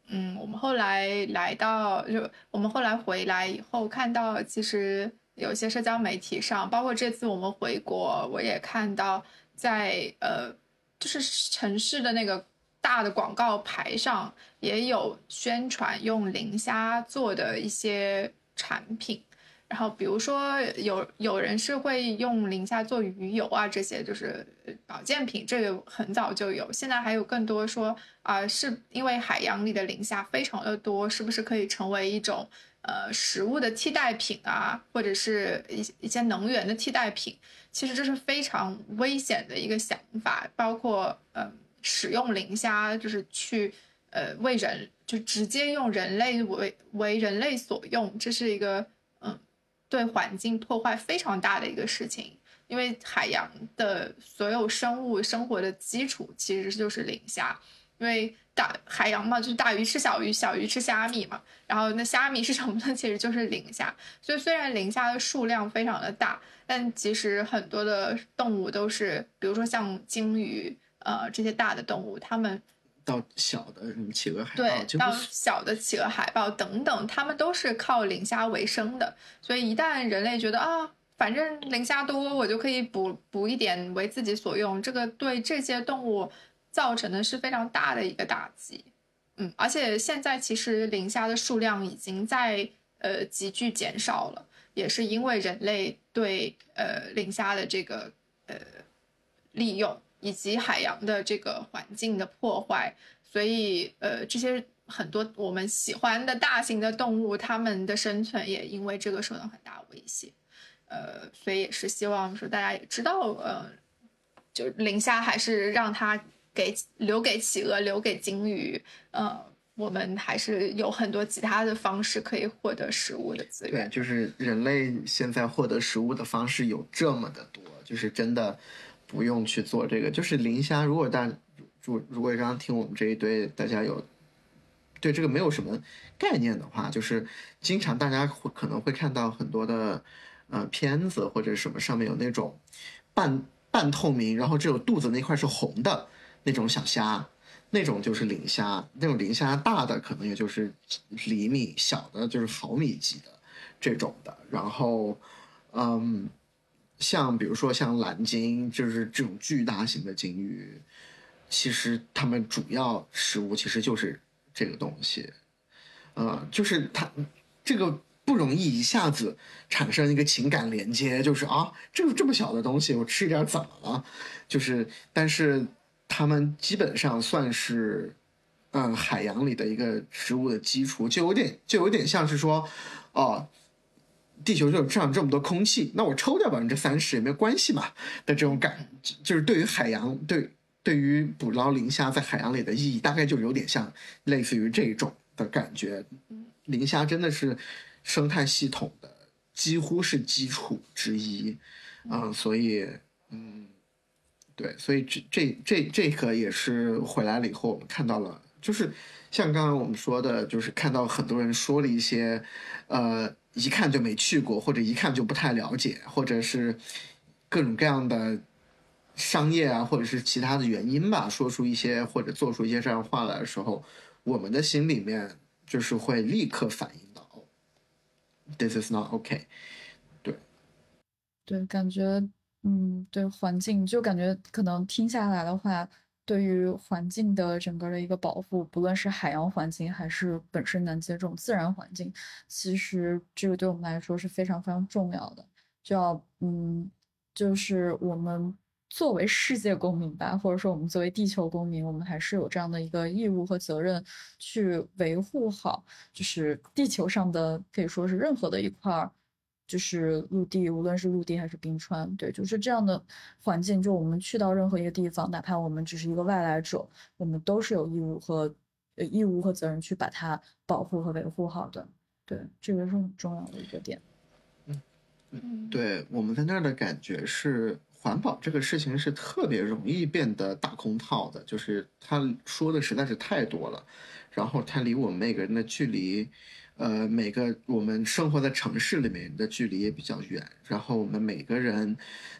Speaker 2: 嗯，我们后来来到，就我们后来回来以后，看到其实有些社交媒体上，包括这次我们回国，我也看到在呃，就是城市的那个大的广告牌上也有宣传用磷虾做的一些产品。然后比如说有有人是会用磷虾做鱼油啊，这些就是保健品，这个很早就有。现在还有更多说啊、呃，是因为海洋里的磷虾非常的多，是不是可以成为一种呃食物的替代品啊，或者是一一些能源的替代品？其实这是非常危险的一个想法，包括呃使用磷虾就是去呃为人就直接用人类为为人类所用，这是一个嗯。对环境破坏非常大的一个事情，因为海洋的所有生物生活的基础其实就是磷虾，因为大海洋嘛，就是大鱼吃小鱼，小鱼吃虾米嘛，然后那虾米是什么呢？其实就是磷虾。所以虽然磷虾的数量非常的大，但其实很多的动物都是，比如说像鲸鱼，呃，这些大的动物，它们
Speaker 3: 到小的什么企鹅海
Speaker 2: 对，到
Speaker 3: 豹几乎是
Speaker 2: 小的企鹅、海豹等等，它们都是靠磷虾为生的。所以一旦人类觉得啊，反正磷虾多，我就可以补补一点为自己所用，这个对这些动物造成的是非常大的一个打击。嗯，而且现在其实磷虾的数量已经在呃急剧减少了，也是因为人类对呃磷虾的这个呃利用以及海洋的这个环境的破坏。所以呃，这些很多我们喜欢的大型的动物，它们的生存也因为这个受到很大威胁。呃，所以也是希望说大家也知道，呃，就磷虾还是让它给留给企鹅，留给鲸鱼，呃，我们还是有很多其他的方式可以获得食物的资源。
Speaker 3: 对，就是人类现在获得食物的方式有这么的多，就是真的不用去做这个。就是磷虾，如果大如如果刚刚听我们这一堆大家有对这个没有什么概念的话，就是经常大家会可能会看到很多的呃片子或者什么上面有那种半半透明，然后只有肚子那块是红的那种小虾，那种就是磷虾。那种磷虾大的可能也就是厘米，小的就是毫米级的这种的。然后嗯，像比如说像蓝鲸，就是这种巨大型的鲸鱼，其实它们主要食物其实就是这个东西。呃，就是它这个不容易一下子产生一个情感连接，就是啊，这个这么小的东西我吃一点怎么了？就是，但是它们基本上算是，嗯，海洋里的一个食物的基础，就有点就有点像是说，哦，地球就有这样这么多空气，那我抽掉百分之三十也没有关系嘛的这种感，就是对于海洋对对于捕捞磷虾在海洋里的意义，大概就有点像类似于这种的感觉。磷虾真的是生态系统的几乎是基础之一，嗯，所以嗯，对，所以这这这这个也是回来了以后我们看到了，就是像刚刚我们说的，就是看到很多人说了一些，呃，一看就没去过，或者一看就不太了解，或者是各种各样的商业啊，或者是其他的原因吧，说出一些或者做出一些这样的话来的时候，我们的心里面就是会立刻反应到哦，this is not okay。对，
Speaker 1: 对，感觉，嗯，对环境，就感觉可能听下来的话，对于环境的整个的一个保护，不论是海洋环境还是本身南极的这种自然环境，其实这个对我们来说是非常非常重要的。就要，嗯，就是我们作为世界公民吧，或者说我们作为地球公民，我们还是有这样的一个义务和责任去维护好，就是地球上的可以说是任何的一块儿。就是陆地，无论是陆地还是冰川，对，就是这样的环境。就我们去到任何一个地方，哪怕我们只是一个外来者，我们都是有义务和呃义务和责任去把它保护和维护好的。对，这个是很重要的一个点。
Speaker 2: 嗯，
Speaker 3: 对，我们在那儿的感觉是，环保这个事情是特别容易变得大空套的，就是他说的实在是太多了，然后他离我们每个人的距离，呃，每个我们生活在城市里面的距离也比较远，然后我们每个人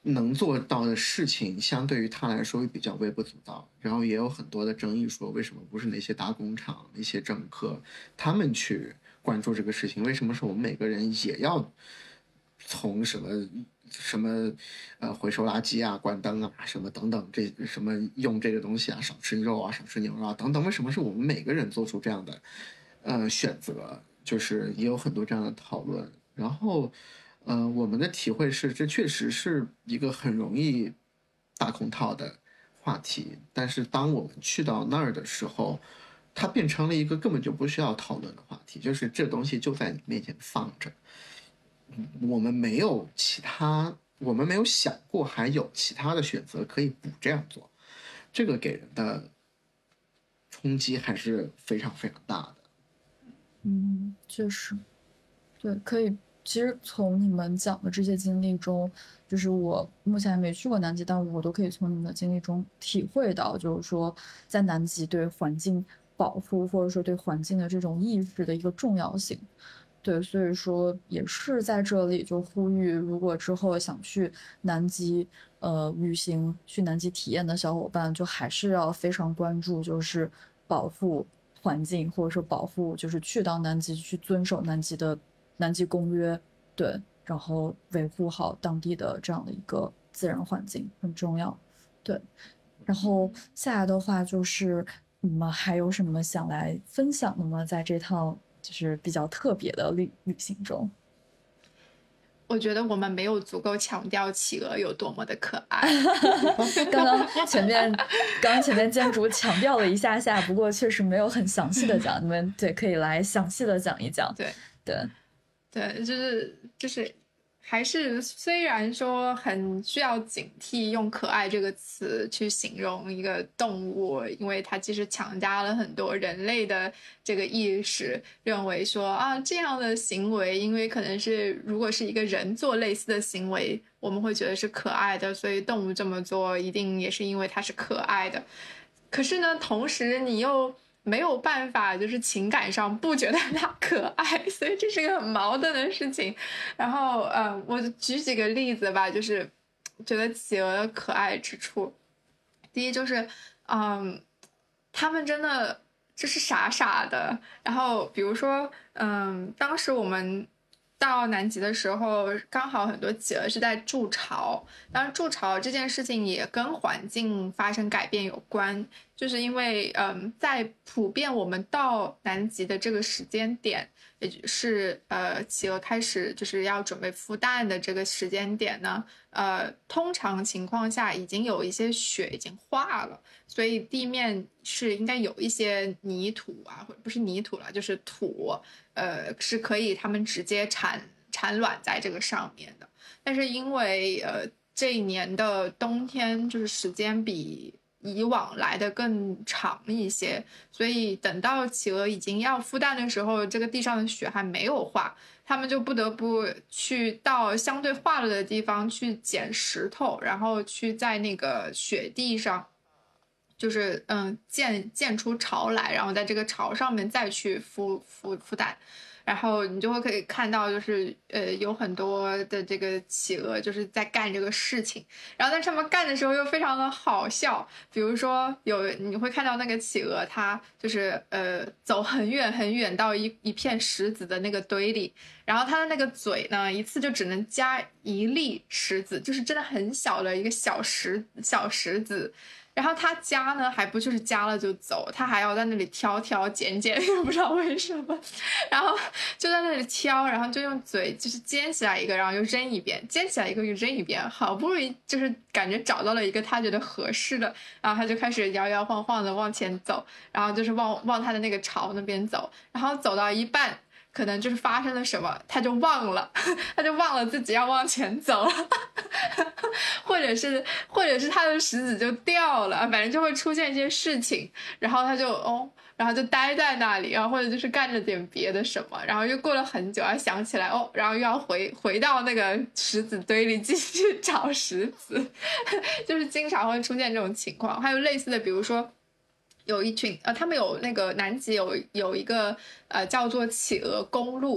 Speaker 3: 能做到的事情相对于他来说比较微不足道，然后也有很多的争议说为什么不是那些大工厂那些政客他们去关注这个事情，为什么是我们每个人也要从什么什么呃回收垃圾啊关灯啊什么等等，这什么用这个东西啊少吃肉啊少吃牛肉啊等等，为什么是我们每个人做出这样的呃选择，就是也有很多这样的讨论。然后呃，我们的体会是，这确实是一个很容易大空套的话题，但是当我们去到那儿的时候，它变成了一个根本就不需要讨论的话题，就是这东西就在你面前放着，我们没有其他，我们没有想过还有其他的选择可以不这样做，这个给人的冲击还是非常非常大的。
Speaker 1: 嗯，确实，对，可以。其实从你们讲的这些经历中，就是我目前还没去过南极，但我都可以从你们的经历中体会到，就是说在南极对环境保护或者说对环境的这种意识的一个重要性。对，所以说也是在这里就呼吁，如果之后想去南极呃旅行、去南极体验的小伙伴，就还是要非常关注，就是保护环境，或者说保护，就是去到南极去遵守南极的南极公约，对，然后维护好当地的这样的一个自然环境很重要，对。然后下来的话就是你们还有什么想来分享的吗？在这趟就是比较特别的旅旅行中。
Speaker 2: 我觉得我们没有足够强调企鹅有多么的可爱。
Speaker 1: 刚刚前面，刚刚前面建筑强调了一下下，不过确实没有很详细的讲。你们对可以来详细的讲一讲。
Speaker 2: 对
Speaker 1: 对
Speaker 2: 对，就是就是。还是虽然说很需要警惕用可爱这个词去形容一个动物，因为它其实强加了很多人类的这个意识，认为说啊这样的行为，因为可能是如果是一个人做类似的行为，我们会觉得是可爱的，所以动物这么做一定也是因为它是可爱的。可是呢，同时你又没有办法，就是情感上不觉得它可爱，所以这是个很矛盾的事情。然后，嗯，我举几个例子吧，就是觉得企鹅的可爱之处。第一就是，嗯，他们真的就是傻傻的。然后，比如说，嗯，当时我们到南极的时候，刚好很多企鹅是在筑巢。当然，筑巢这件事情也跟环境发生改变有关。就是因为，嗯，在普遍我们到南极的这个时间点，也就是呃，企鹅开始就是要准备孵蛋的这个时间点呢，呃，通常情况下已经有一些雪已经化了，所以地面是应该有一些泥土啊，或者不是泥土了，就是土，呃，是可以他们直接产产卵在这个上面的。但是因为呃这一年的冬天就是时间比以往来的更长一些，所以等到企鹅已经要孵蛋的时候，这个地上的雪还没有化，他们就不得不去到相对化了的地方去捡石头，然后去在那个雪地上，就是嗯建建出巢来，然后在这个巢上面再去孵孵孵蛋。然后你就会可以看到，就是呃有很多的这个企鹅就是在干这个事情，然后在上面干的时候又非常的好笑。比如说有你会看到那个企鹅，它就是呃走很远很远到一一片石子的那个堆里，然后它的那个嘴呢一次就只能夹一粒石子，就是真的很小的一个小石小石子。然后他夹呢，还不就是夹了就走，他还要在那里挑挑拣拣，也不知道为什么。然后就在那里挑，然后就用嘴就是尖起来一个，然后又扔一边，尖起来一个又扔一边，好不容易就是感觉找到了一个他觉得合适的，然后他就开始摇摇晃晃的往前走，然后就是往往他的那个巢那边走，然后走到一半。可能就是发生了什么，他就忘了，他就忘了自己要往前走了，或者是或者是他的石子就掉了，反正就会出现一些事情，然后他就哦，然后就待在那里，然后或者就是干着点别的什么，然后又过了很久，他想起来哦，然后又要回回到那个石子堆里继续找石子，就是经常会出现这种情况。还有类似的，比如说。有一群呃，他们有那个南极有有一个呃叫做企鹅公路，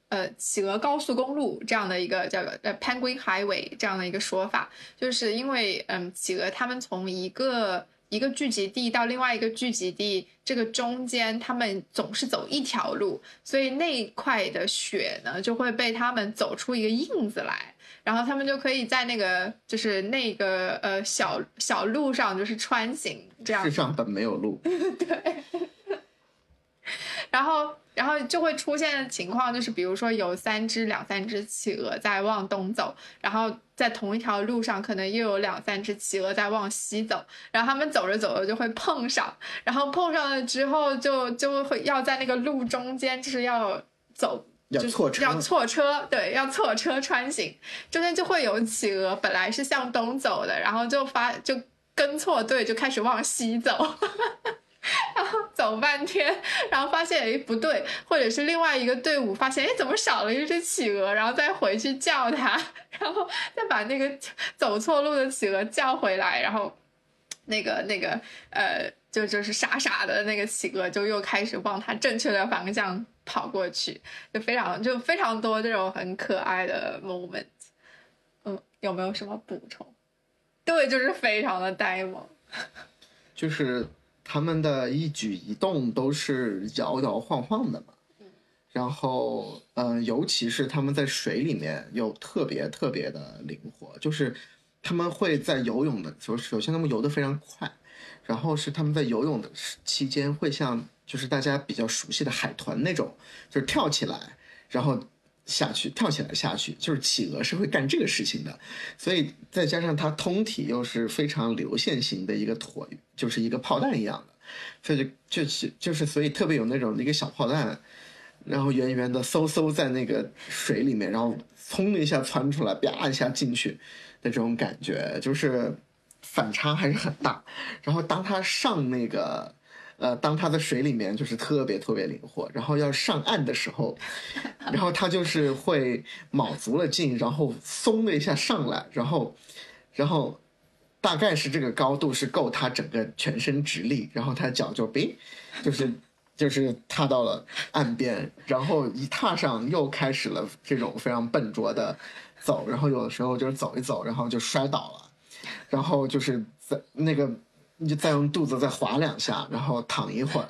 Speaker 2: 呃企鹅高速公路这样的一个叫呃 Penguin Highway 这样的一个说法，就是因为嗯企鹅他们从一个一个聚集地到另外一个聚集地，这个中间他们总是走一条路，所以那一块的雪呢就会被他们走出一个印子来，然后他们就可以在那个就是那个呃小小路上就是穿行这样。
Speaker 3: 世上本没有路。
Speaker 2: 对。然后然后就会出现的情况就是，比如说有三只两三只企鹅在往东走，然后在同一条路上可能又有两三只企鹅在往西走，然后他们走着走着就会碰上，然后碰上了之后就就会要在那个路中间就是要走。
Speaker 3: 要错车，
Speaker 2: 要错车，对，要错车穿行，中间就会有企鹅本来是向东走的，然后就发就跟错队，就开始往西走。然后走半天，然后发现哎不对，或者是另外一个队伍发现哎怎么少了一只企鹅，然后再回去叫它，然后再把那个走错路的企鹅叫回来，然后那个那个呃就就是傻傻的那个企鹅就又开始往它正确的方向跑过去，就非常就非常多这种很可爱的 moment。 嗯，有没有什么补充？对，就是非常的呆萌，
Speaker 3: 就是他们的一举一动都是摇摇晃晃的嘛，然后嗯、呃，尤其是他们在水里面又特别特别的灵活，就是他们会在游泳的时候，首先他们游得非常快，然后是他们在游泳的期间会像就是大家比较熟悉的海豚那种，就是跳起来然后下去，跳起来下去，就是企鹅是会干这个事情的，所以再加上它通体又是非常流线型的一个椭，就是一个炮弹一样的，所以就就就是所以特别有那种一个小炮弹，然后圆圆的嗖嗖在那个水里面，然后冲的一下窜出来，啪一下进去的这种感觉，就是反差还是很大。然后当它上那个。呃，当他在水里面就是特别特别灵活，然后要上岸的时候，然后他就是会卯足了劲，然后松的一下上来，然后，然后大概是这个高度是够他整个全身直立，然后他脚就哔，就是就是踏到了岸边，然后一踏上又开始了这种非常笨拙的走，然后有的时候就是走一走，然后就摔倒了，然后就是在那个。你就再用肚子再划两下，然后躺一会儿。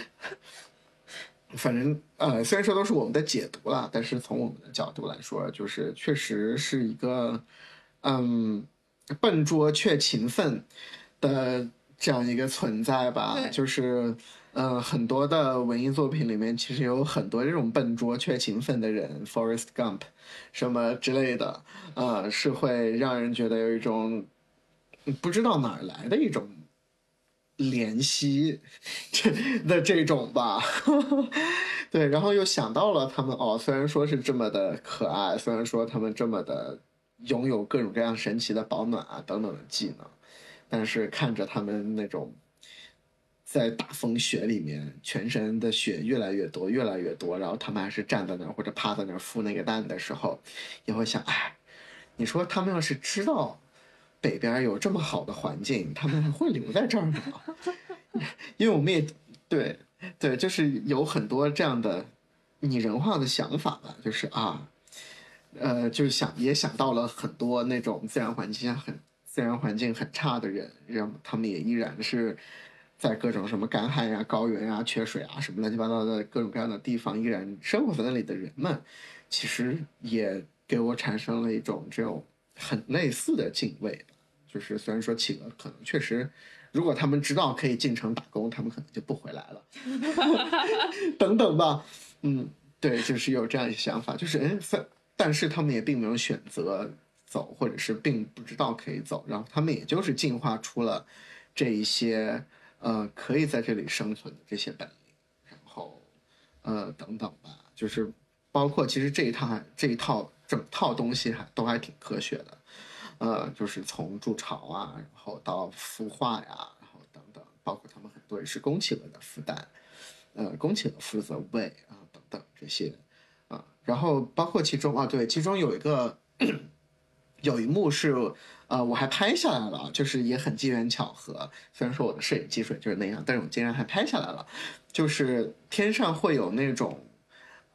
Speaker 3: 反正呃，虽然说都是我们的解读了，但是从我们的角度来说，就是确实是一个嗯笨拙却勤奋的这样一个存在吧。就是呃很多的文艺作品里面，其实有很多这种笨拙却勤奋的人 ，Forrest Gump 什么之类的，呃，是会让人觉得有一种不知道哪儿来的一种。怜惜的这种吧。对，然后又想到了他们哦，虽然说是这么的可爱，虽然说他们这么的拥有各种各样神奇的保暖啊等等的技能，但是看着他们那种在大风雪里面全身的雪越来越多越来越多，然后他们还是站在那儿或者趴在那儿孵那个蛋的时候，也会想，哎，你说他们要是知道北边有这么好的环境，他们会留在这儿吗？因为我们也对对，就是有很多这样的拟人化的想法吧，就是啊，呃，就是想也想到了很多那种自然环境下很自然环境很差的人，让他们也依然是在各种什么干旱呀、高原呀、缺水啊什么乱七八糟的各种各样的地方依然生活在那里的人们，其实也给我产生了一种这种很类似的敬畏。就是虽然说企鹅可能确实，如果他们知道可以进城打工，他们可能就不回来了，等等吧。嗯，对，就是有这样一些想法，就是哎，但是他们也并没有选择走，或者是并不知道可以走，然后他们也就是进化出了这一些呃可以在这里生存的这些本领，然后呃等等吧，就是包括其实这一套这一套整套东西还都还挺科学的。呃，就是从筑巢啊，然后到孵化呀，然后等等，包括他们很多也是公企鹅的孵蛋，呃，公企鹅负责喂啊等等这些啊，然后包括其中啊，对，其中有一个有一幕是呃我还拍下来了，就是也很机缘巧合，虽然说我的摄影技术就是那样，但是我竟然还拍下来了，就是天上会有那种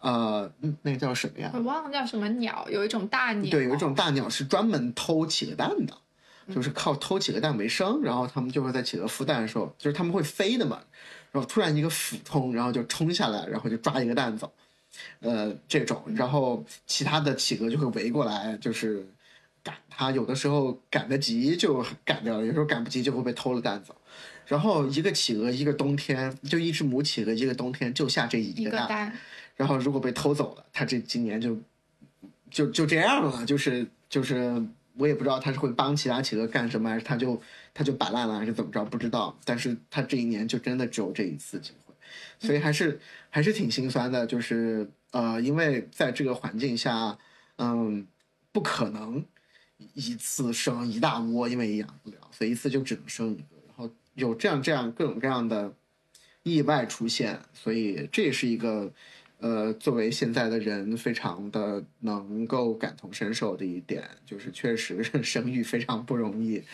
Speaker 3: 呃，那个叫什么呀？
Speaker 2: 我忘了叫什么鸟，有一种大鸟，
Speaker 3: 对，有一种大鸟是专门偷企鹅蛋的，就是靠偷企鹅蛋为生，然后他们就会在企鹅孵蛋的时候，就是他们会飞的嘛，然后突然一个俯冲，然后就冲下来，然后就抓一个蛋走，呃，这种，然后其他的企鹅就会围过来，就是赶它，有的时候赶得及就赶掉了，有时候赶不及就会被偷了蛋走。然后一个企鹅一个冬天，就一只母企鹅一个冬天就下这一个蛋，
Speaker 2: 一个蛋
Speaker 3: 然后如果被偷走了，它这今年就就就这样了，就是就是我也不知道他是会帮其他企鹅干什么，还是他就他就摆烂了，还是怎么着，不知道。但是他这一年就真的只有这一次机会，所以还是还是挺心酸的，就是呃，因为在这个环境下，嗯，不可能一次生一大窝，因为也养不了，所以一次就只能生一个，然后有这样这样各种各样的意外出现，所以这也是一个。呃，作为现在的人，非常的能够感同身受的一点，就是确实生育非常不容易。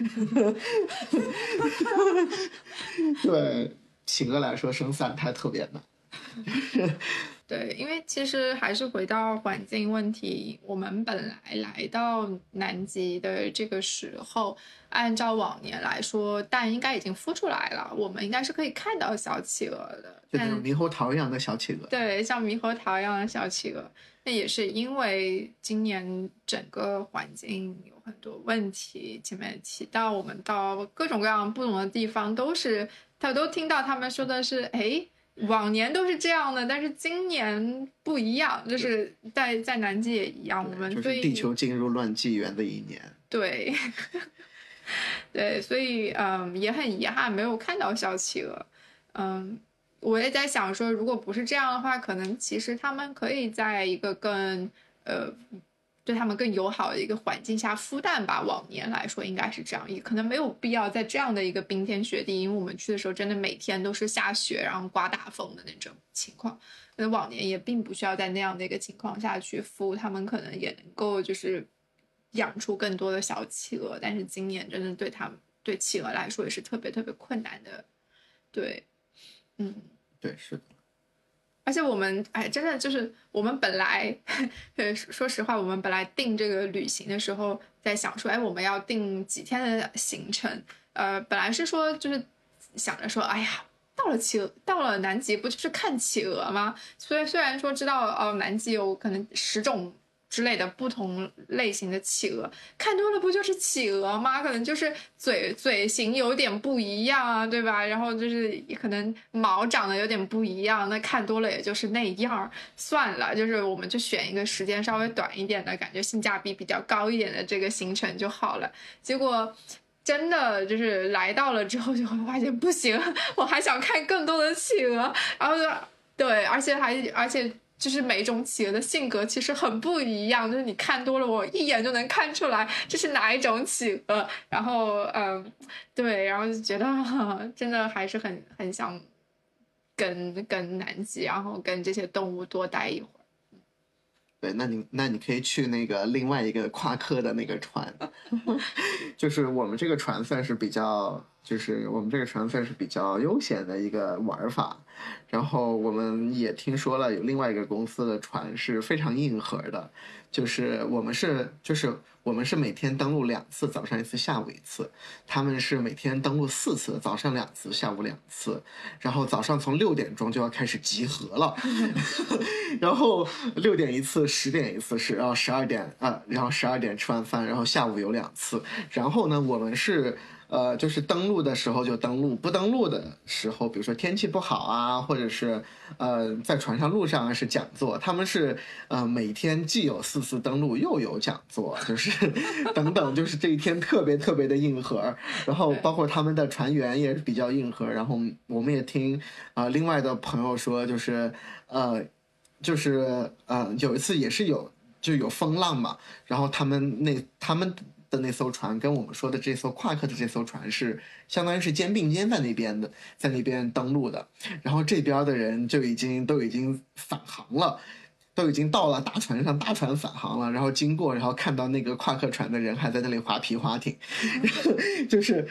Speaker 3: 对企鹅来说，生三胎特别难。
Speaker 2: 对，因为其实还是回到环境问题，我们本来来到南极的这个时候，按照往年来说，蛋应该已经孵出来了，我们应该是可以看到小企鹅的，
Speaker 3: 就那种猕猴桃一样的小企鹅。
Speaker 2: 对，像猕猴桃一样的小企鹅。那也是因为今年整个环境有很多问题，前面提到我们到各种各样不同的地方，都是他都听到他们说的是，哎。往年都是这样的，但是今年不一样，就是在在南极也一样，我们
Speaker 3: 就是地球进入乱纪元的一年。
Speaker 2: 对，对，所以嗯，也很遗憾没有看到小企鹅。嗯，我也在想说，如果不是这样的话，可能其实他们可以在一个更呃。对他们更友好的一个环境下孵蛋吧，往年来说应该是这样，也可能没有必要在这样的一个冰天雪地，因为我们去的时候真的每天都是下雪，然后刮大风的那种情况。可能往年也并不需要在那样的一个情况下去孵，他们可能也能够就是养出更多的小企鹅，但是今年真的对他们对企鹅来说也是特别特别困难的。对，嗯，
Speaker 3: 对，是的。
Speaker 2: 而且我们哎，真的就是我们本来，说实话，我们本来定这个旅行的时候，在想说，哎，我们要定几天的行程。呃，本来是说就是想着说，哎呀，到了企鹅，到了南极，不就是看企鹅吗？所以虽然说知道哦，南极有可能十种之类的不同类型的企鹅，看多了不就是企鹅吗？可能就是嘴嘴型有点不一样啊，对吧？然后就是可能毛长得有点不一样，那看多了也就是那样，算了，就是我们就选一个时间稍微短一点的，感觉性价比比较高一点的这个行程就好了。结果真的就是来到了之后就会发现不行，我还想看更多的企鹅，然后就对，而且还而且。就是每种企鹅的性格其实很不一样，就是你看多了，我一眼就能看出来这是哪一种企鹅。然后，嗯，对，然后就觉得呵真的还是很很想跟跟南极，然后跟这些动物多待一会儿。
Speaker 3: 对，那你那你可以去那个另外一个夸克的那个船，就是我们这个船算是比较，就是我们这个船算是比较悠闲的一个玩法。然后我们也听说了有另外一个公司的船是非常硬核的，就是我们是就是我们是每天登陆两次，早上一次，下午一次。他们是每天登陆四次，早上两次，下午两次。然后早上从六点钟就要开始集合了，然后六点一次，十点一次是，然后十二点啊，然后十二点吃完饭，然后下午有两次。然后呢，我们是。呃，就是登陆的时候就登陆，不登陆的时候，比如说天气不好啊，或者是呃在船上路上是讲座，他们是呃每天既有四次登陆又有讲座，就是等等，就是这一天特别特别的硬核。然后包括他们的船员也是比较硬核。然后我们也听啊、呃、另外的朋友说，就是呃就是呃有一次也是有就有风浪嘛，然后他们那他们。的那艘船跟我们说的这艘夸克的这艘船是相当于是肩并肩在那边的，在那边登陆的。然后这边的人就已经都已经返航了，都已经到了大船上，大船返航了，然后经过，然后看到那个夸克船的人还在那里划皮划艇，就是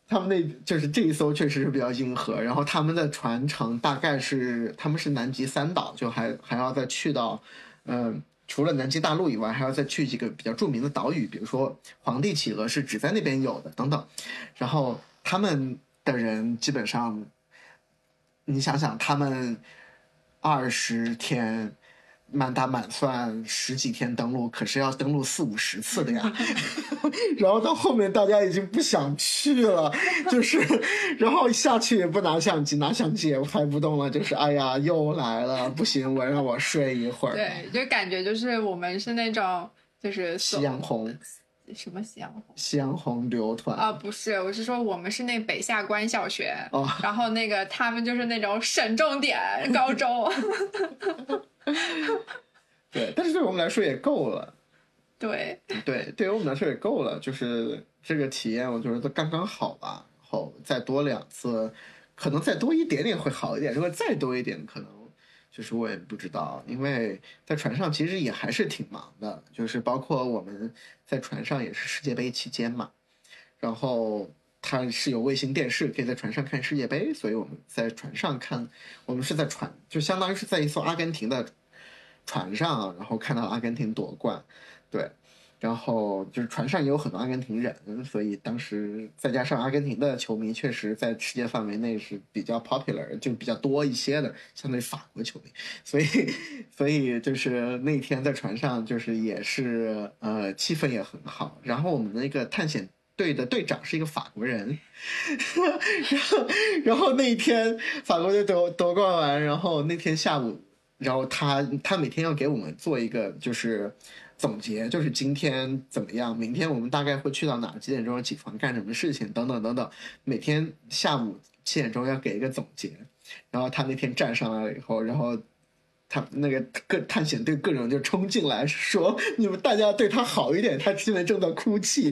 Speaker 3: 他们那就是这一艘确实是比较硬核，然后他们的船程大概是他们是南极三岛，就还还要再去到，嗯、呃，除了南极大陆以外，还要再去几个比较著名的岛屿，比如说皇帝企鹅是只在那边有的等等。然后他们的人基本上，你想想他们二十天。满打满算十几天登陆，可是要登陆四五十次的呀。然后到后面大家已经不想去了，就是然后下去也不拿相机，拿相机也拍不动了，就是哎呀又来了，不行，我让我睡一会儿。
Speaker 2: 对，就感觉就是我们是那种就是
Speaker 3: 夕阳红。
Speaker 2: 什么夕阳红？
Speaker 3: 夕阳红旅游团
Speaker 2: 啊，不是，我是说我们是那北下关小学，
Speaker 3: 哦，
Speaker 2: 然后那个他们就是那种省重点高中。
Speaker 3: 对，但是对我们来说也够了。
Speaker 2: 对
Speaker 3: 对，对于我们来说也够了，就是这个体验，我觉得刚刚好吧。然后再多两次，可能再多一点点会好一点。如果再多一点，可能就是我也不知道，因为在船上其实也还是挺忙的，就是包括我们在船上也是世界杯期间嘛，然后它是有卫星电视可以在船上看世界杯，所以我们在船上看，我们是在船，就相当于是在一艘阿根廷的船上，然后看到阿根廷夺冠，对。然后就是船上也有很多阿根廷人，所以当时再加上阿根廷的球迷确实在世界范围内是比较 popular， 就比较多一些的，相对于法国球迷，所以所以就是那天在船上就是也是呃气氛也很好。然后我们那个探险队的队长是一个法国人，然后然后那一天法国队夺夺冠完，然后那天下午，然后他他每天要给我们做一个就是总结，就是今天怎么样，明天我们大概会去到哪，几点钟起床干什么事情等等等等，每天下午七点钟要给一个总结。然后他那天站上来了以后，然后他那个各探险队各种就冲进来说你们大家对他好一点，他现在正在哭泣。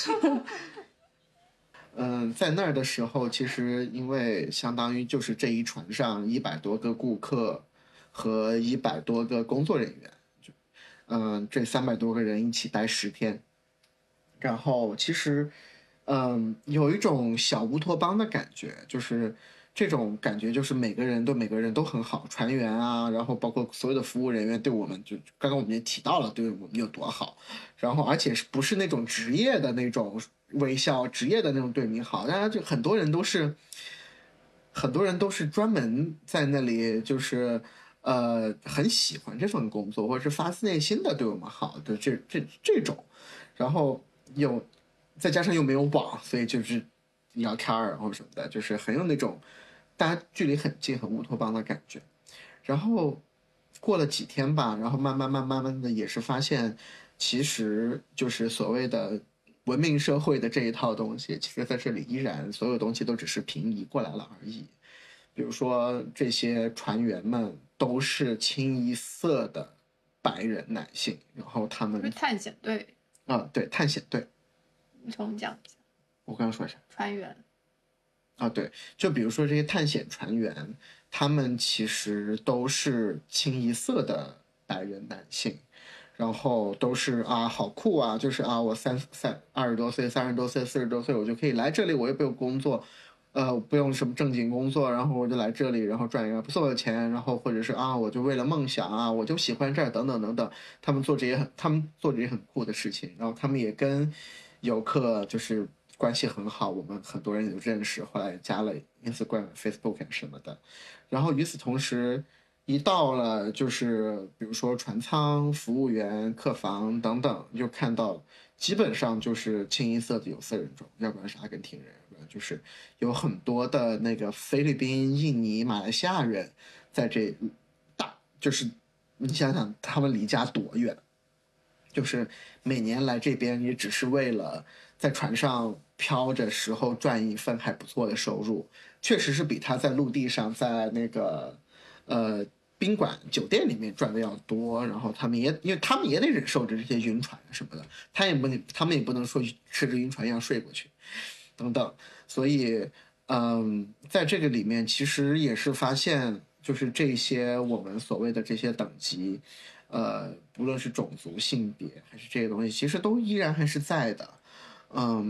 Speaker 3: 嗯，在那儿的时候，其实因为相当于就是这一船上一百多个顾客和一百多个工作人员，就嗯，这三百多个人一起待十天，然后其实嗯有一种小乌托邦的感觉，就是这种感觉就是每个人对每个人都很好，船员啊，然后包括所有的服务人员对我们，就刚刚我们也提到了对我们有多好，然后而且是不是那种职业的那种微笑，职业的那种对你好，大家就很多人都是很多人都是专门在那里就是呃很喜欢这份工作，或者是发自内心的对我们好的这这这种，然后又再加上又没有网，所以就是聊天儿然后什么的，就是很有那种大家距离很近很乌托邦的感觉。然后过了几天吧，然后慢慢慢慢慢的也是发现，其实就是所谓的文明社会的这一套东西，其实在这里依然所有东西都只是平移过来了而已。比如说这些船员们都是清一色的白人男性，然后他们
Speaker 2: 是探险队
Speaker 3: 啊，对，探险队。
Speaker 2: 你重讲一下。
Speaker 3: 我刚刚说一下
Speaker 2: 船员
Speaker 3: 啊，对，就比如说这些探险船员，他们其实都是清一色的白人男性，然后都是啊，好酷啊，就是啊，我三三二十多岁、三十多岁、四十多岁，我就可以来这里，我也不用工作，呃，不用什么正经工作，然后我就来这里，然后赚一个不错的钱，然后或者是啊，我就为了梦想啊，我就喜欢这儿，等等等等，他们做这些很，他们做这些很酷的事情，然后他们也跟游客就是关系很好，我们很多人也都认识，后来加了 Instagram、Facebook 什么的，然后与此同时。一到了就是比如说船舱、服务员、客房等等，就看到基本上就是清一色的有色人种，要不然是阿根廷人，要不然就是有很多的那个菲律宾、印尼、马来西亚人在这大，就是你想想他们离家多远，就是每年来这边也只是为了在船上漂着时候赚一份还不错的收入，确实是比他在陆地上在那个呃。宾馆、酒店里面赚的要多，然后他们也，因为他们也得忍受着这些晕船什么的，他也不能，他们也不能说吃着晕船药睡过去，等等。所以，嗯，在这个里面，其实也是发现，就是这些我们所谓的这些等级，呃，不论是种族、性别还是这些东西，其实都依然还是在的。嗯，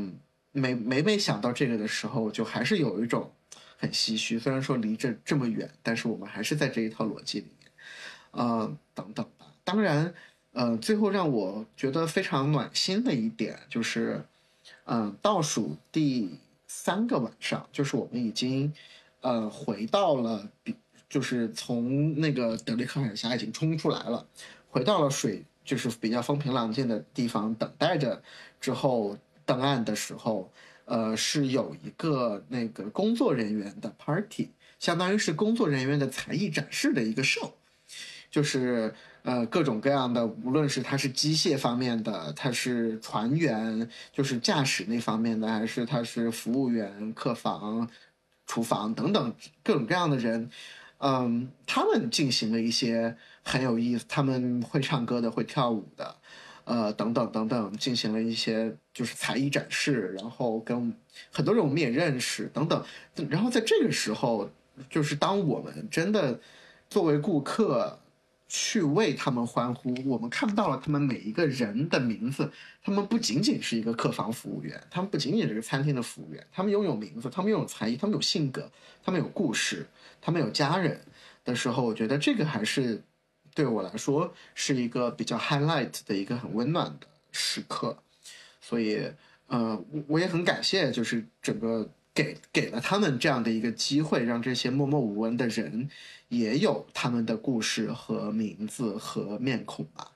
Speaker 3: 每每每想到这个的时候，就还是有一种很唏嘘。虽然说离这这么远，但是我们还是在这一套逻辑里面，呃，等等吧。当然，呃，最后让我觉得非常暖心的一点就是，嗯、呃，倒数第三个晚上，就是我们已经，呃，回到了比，就是从那个德雷克海峡已经冲出来了，回到了水，就是比较风平浪静的地方，等待着之后登岸的时候，呃，是有一个那个工作人员的 party， 相当于是工作人员的才艺展示的一个 show。就是呃各种各样的，无论是他是机械方面的，他是船员，就是驾驶那方面的，还是他是服务员、客房、厨房等等各种各样的人，嗯，他们进行了一些很有意思，他们会唱歌的，会跳舞的，呃，等等等等，进行了一些就是才艺展示，然后跟很多人我们也认识等等，然后在这个时候，就是当我们真的作为顾客去为他们欢呼，我们看到了他们每一个人的名字，他们不仅仅是一个客房服务员，他们不仅仅是个餐厅的服务员，他们拥有名字，他们拥有才艺，他们有性格，他们有故事，他们有家人的时候，我觉得这个还是对我来说是一个比较 highlight 的一个很温暖的时刻。所以呃，我也很感谢，就是整个给给了他们这样的一个机会，让这些默默无闻的人也有他们的故事和名字和面孔吧。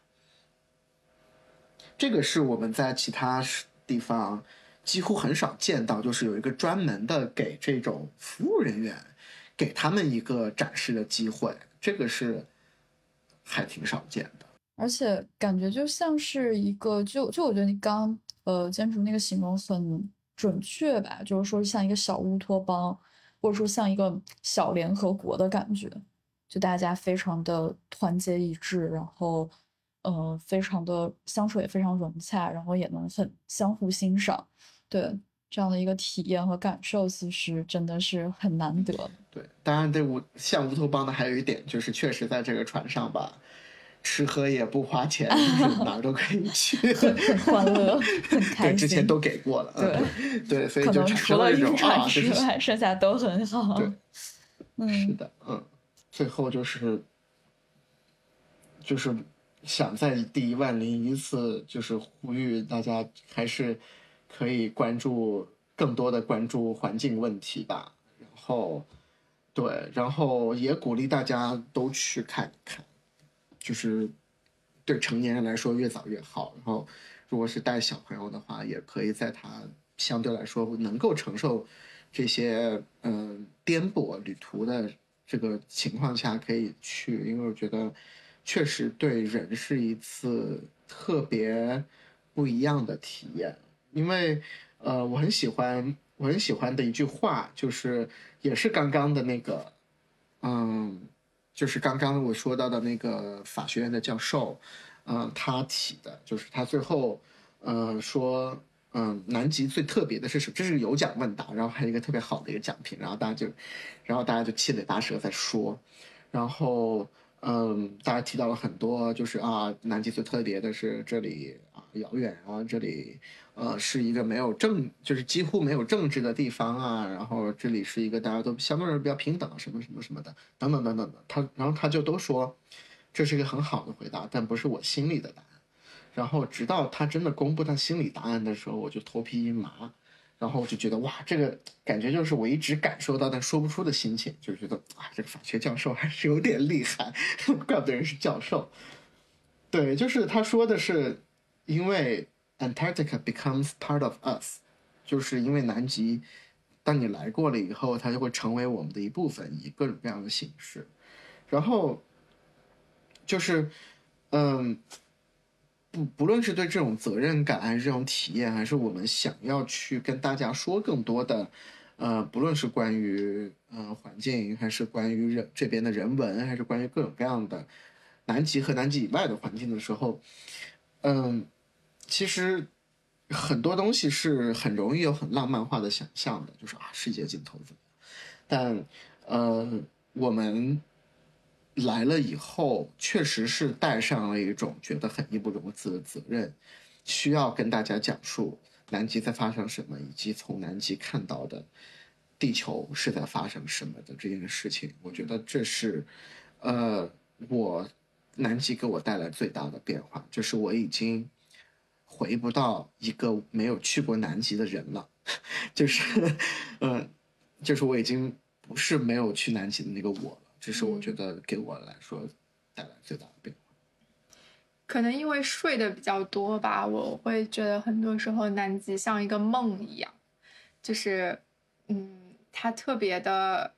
Speaker 3: 这个是我们在其他地方几乎很少见到，就是有一个专门的给这种服务人员给他们一个展示的机会，这个是还挺少见的。
Speaker 1: 而且感觉就像是一个，就就我觉得你刚呃建筑那个形容很准确吧，就是说像一个小乌托邦，或者说像一个小联合国的感觉，就大家非常的团结一致，然后呃非常的相处也非常融洽，然后也能很相互欣赏，对这样的一个体验和感受，其实真的是很难得的。
Speaker 3: 对，当然对乌像乌托邦的还有一点就是，确实在这个船上吧。吃喝也不花钱，就是哪儿都可以去，
Speaker 1: 很很欢乐，很开心。
Speaker 3: 对，之前都给过了，
Speaker 1: 对、
Speaker 3: 嗯、对，所以
Speaker 1: 可
Speaker 3: 就产
Speaker 1: 能除了
Speaker 3: 生了一种
Speaker 1: 晕船
Speaker 3: 啊，
Speaker 1: 之外，剩下都很好。
Speaker 3: 对，
Speaker 1: 嗯，
Speaker 3: 是的，嗯，最后就是就是想在第一万零一次，就是呼吁大家还是可以关注更多的关注环境问题吧，然后对，然后也鼓励大家都去看一看。就是对成年人来说越早越好，然后如果是带小朋友的话，也可以在他相对来说能够承受这些嗯、呃、颠簸旅途的这个情况下可以去，因为我觉得确实对人是一次特别不一样的体验。因为呃我很喜欢我很喜欢的一句话，就是也是刚刚的那个嗯。就是刚刚我说到的那个法学院的教授，嗯、呃，他提的，就是他最后，呃，说，嗯、呃，南极最特别的是什么？这是有奖问答，然后还有一个特别好的一个奖品，然后大家就，然后大家就七嘴八舌在说，然后，嗯，大家提到了很多，就是啊，南极最特别的是这里啊遥远啊，这里。呃，是一个没有政，就是几乎没有政治的地方啊，然后这里是一个大家都相对来说比较平等，什么什么什么的，等等等等的。他，然后他就都说，这是一个很好的回答，但不是我心里的答案。然后直到他真的公布他心里答案的时候，我就头皮一麻，然后我就觉得哇，这个感觉就是我一直感受到但说不出的心情，就觉得啊，这个法学教授还是有点厉害，怪不得人是教授。对，就是他说的是，因为 Antarctica becomes part of us， 就是因为南极，当你来过了以后，它就会成为我们的一部分，以各种各样的形式。然后就是，嗯，不不论是对这种责任感，还是这种体验，还是我们想要去跟大家说更多的，呃，不论是关于呃环境，还是关于人这边的人文，还是关于各种各样的。南极和南极以外的环境的时候，嗯，其实很多东西是很容易有很浪漫化的想象的，就是啊，世界尽头怎么样？但呃，我们来了以后，确实是带上了一种觉得很义不容辞的责任，需要跟大家讲述南极在发生什么，以及从南极看到的地球是在发生什么的这件事情。我觉得这是呃我南极给我带来最大的变化，就是我已经回不到一个没有去过南极的人了，就是呃就是我已经不是没有去南极的那个我了，这是我觉得给我来说带来最大的变化。
Speaker 2: 可能因为睡得比较多吧，我会觉得很多时候南极像一个梦一样，就是嗯，它特别的，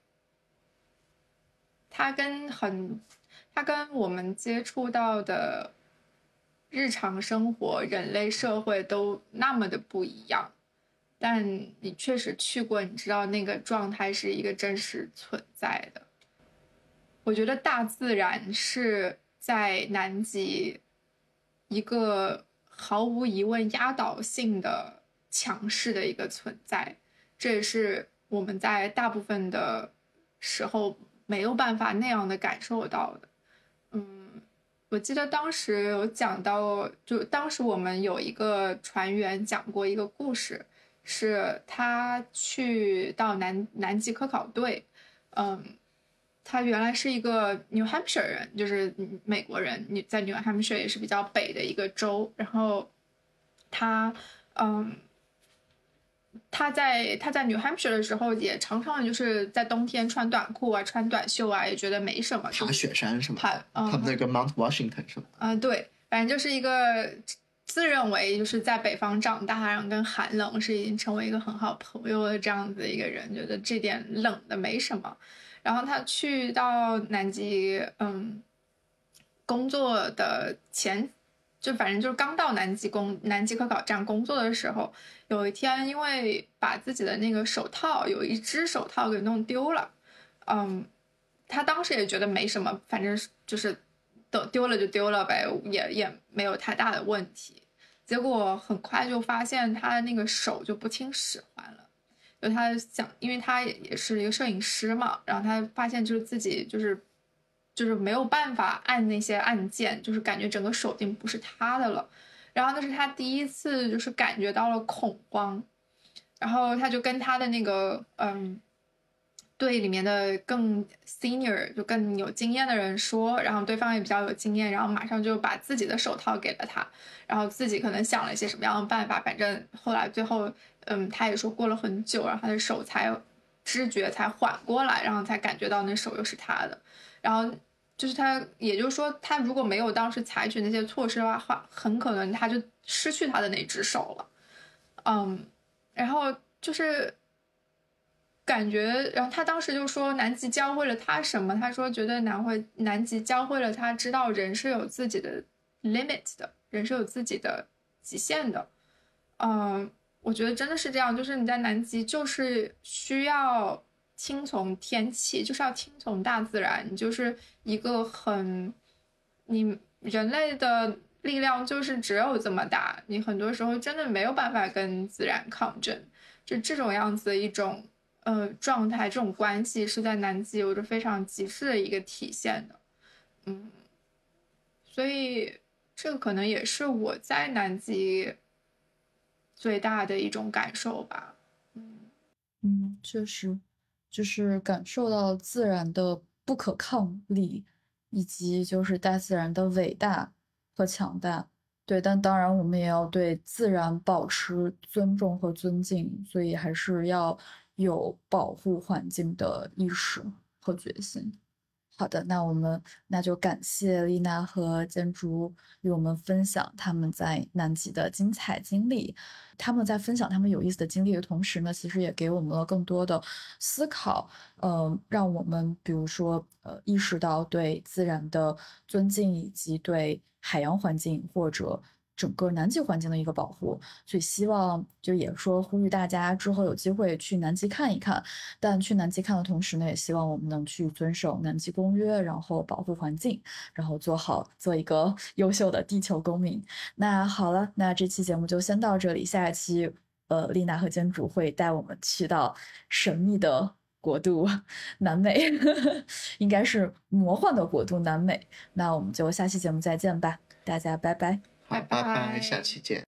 Speaker 2: 它跟很，它跟我们接触到的日常生活、人类社会都那么的不一样。但你确实去过，你知道那个状态是一个真实存在的。我觉得大自然是在南极一个毫无疑问压倒性的强势的一个存在，这也是我们在大部分的时候没有办法那样的感受到的。嗯，我记得当时有讲到，就当时我们有一个船员讲过一个故事，是他去到南南极科考队，嗯。他原来是一个 New Hampshire 人，就是美国人，你在 New Hampshire 也是比较北的一个州。然后他，嗯，他在他在 New Hampshire 的时候，也常常就是在冬天穿短裤啊、穿短袖啊，也觉得没什么。
Speaker 3: 爬雪山是吗？
Speaker 2: 爬，嗯，
Speaker 3: 他们那个 Mount Washington 是吗？
Speaker 2: 嗯，对，反正就是一个自认为就是在北方长大，然后跟寒冷是已经成为一个很好朋友的这样子的一个人，觉得这点冷的没什么。然后他去到南极，嗯，工作的前，就反正就是刚到南极工南极科考站工作的时候，有一天因为把自己的那个手套，有一只手套给弄丢了，嗯，他当时也觉得没什么，反正就是等丢了就丢了呗，也也没有太大的问题。结果很快就发现他的那个手就不听使唤了。就他想，因为他也是一个摄影师嘛，然后他发现就是自己就是就是没有办法按那些按键，就是感觉整个手已经不是他的了。然后那是他第一次就是感觉到了恐慌，然后他就跟他的那个嗯队里面的更 senior 就更有经验的人说，然后对方也比较有经验，然后马上就把自己的手套给了他，然后自己可能想了一些什么样的办法，反正后来最后。嗯，他也说过了很久，然后他的手才知觉才缓过来，然后才感觉到那手又是他的。然后就是他，也就是说，他如果没有当时采取那些措施的话，很可能他就失去他的那只手了。嗯，然后就是感觉，然后他当时就说南极教会了他什么？他说觉得南会南极教会了他知道人是有自己的 limit 的，人是有自己的极限的。嗯。我觉得真的是这样，就是你在南极就是需要听从天气，就是要听从大自然，你就是一个很，你人类的力量就是只有这么大，你很多时候真的没有办法跟自然抗争，就这种样子的一种呃状态，这种关系是在南极有着非常极致的一个体现的，嗯，所以这个可能也是我在南极最大的一种感受吧。嗯
Speaker 1: 嗯，确实，就是感受到自然的不可抗力，以及就是大自然的伟大和强大。对，但当然我们也要对自然保持尊重和尊敬，所以还是要有保护环境的意识和决心。好的，那我们那就感谢丽娜和建筑与我们分享他们在南极的精彩经历。他们在分享他们有意思的经历的同时呢，其实也给我们了更多的思考，呃，让我们比如说呃意识到对自然的尊敬，以及对海洋环境或者整个南极环境的一个保护。所以希望就也说呼吁大家之后有机会去南极看一看，但去南极看的同时呢，也希望我们能去遵守南极公约，然后保护环境，然后做好做一个优秀的地球公民。那好了，那这期节目就先到这里，下一期呃，丽娜和建筑会带我们去到神秘的国度南美，应该是魔幻的国度南美。那我们就下期节目再见吧，大家拜拜。
Speaker 3: 好，拜拜，下期见。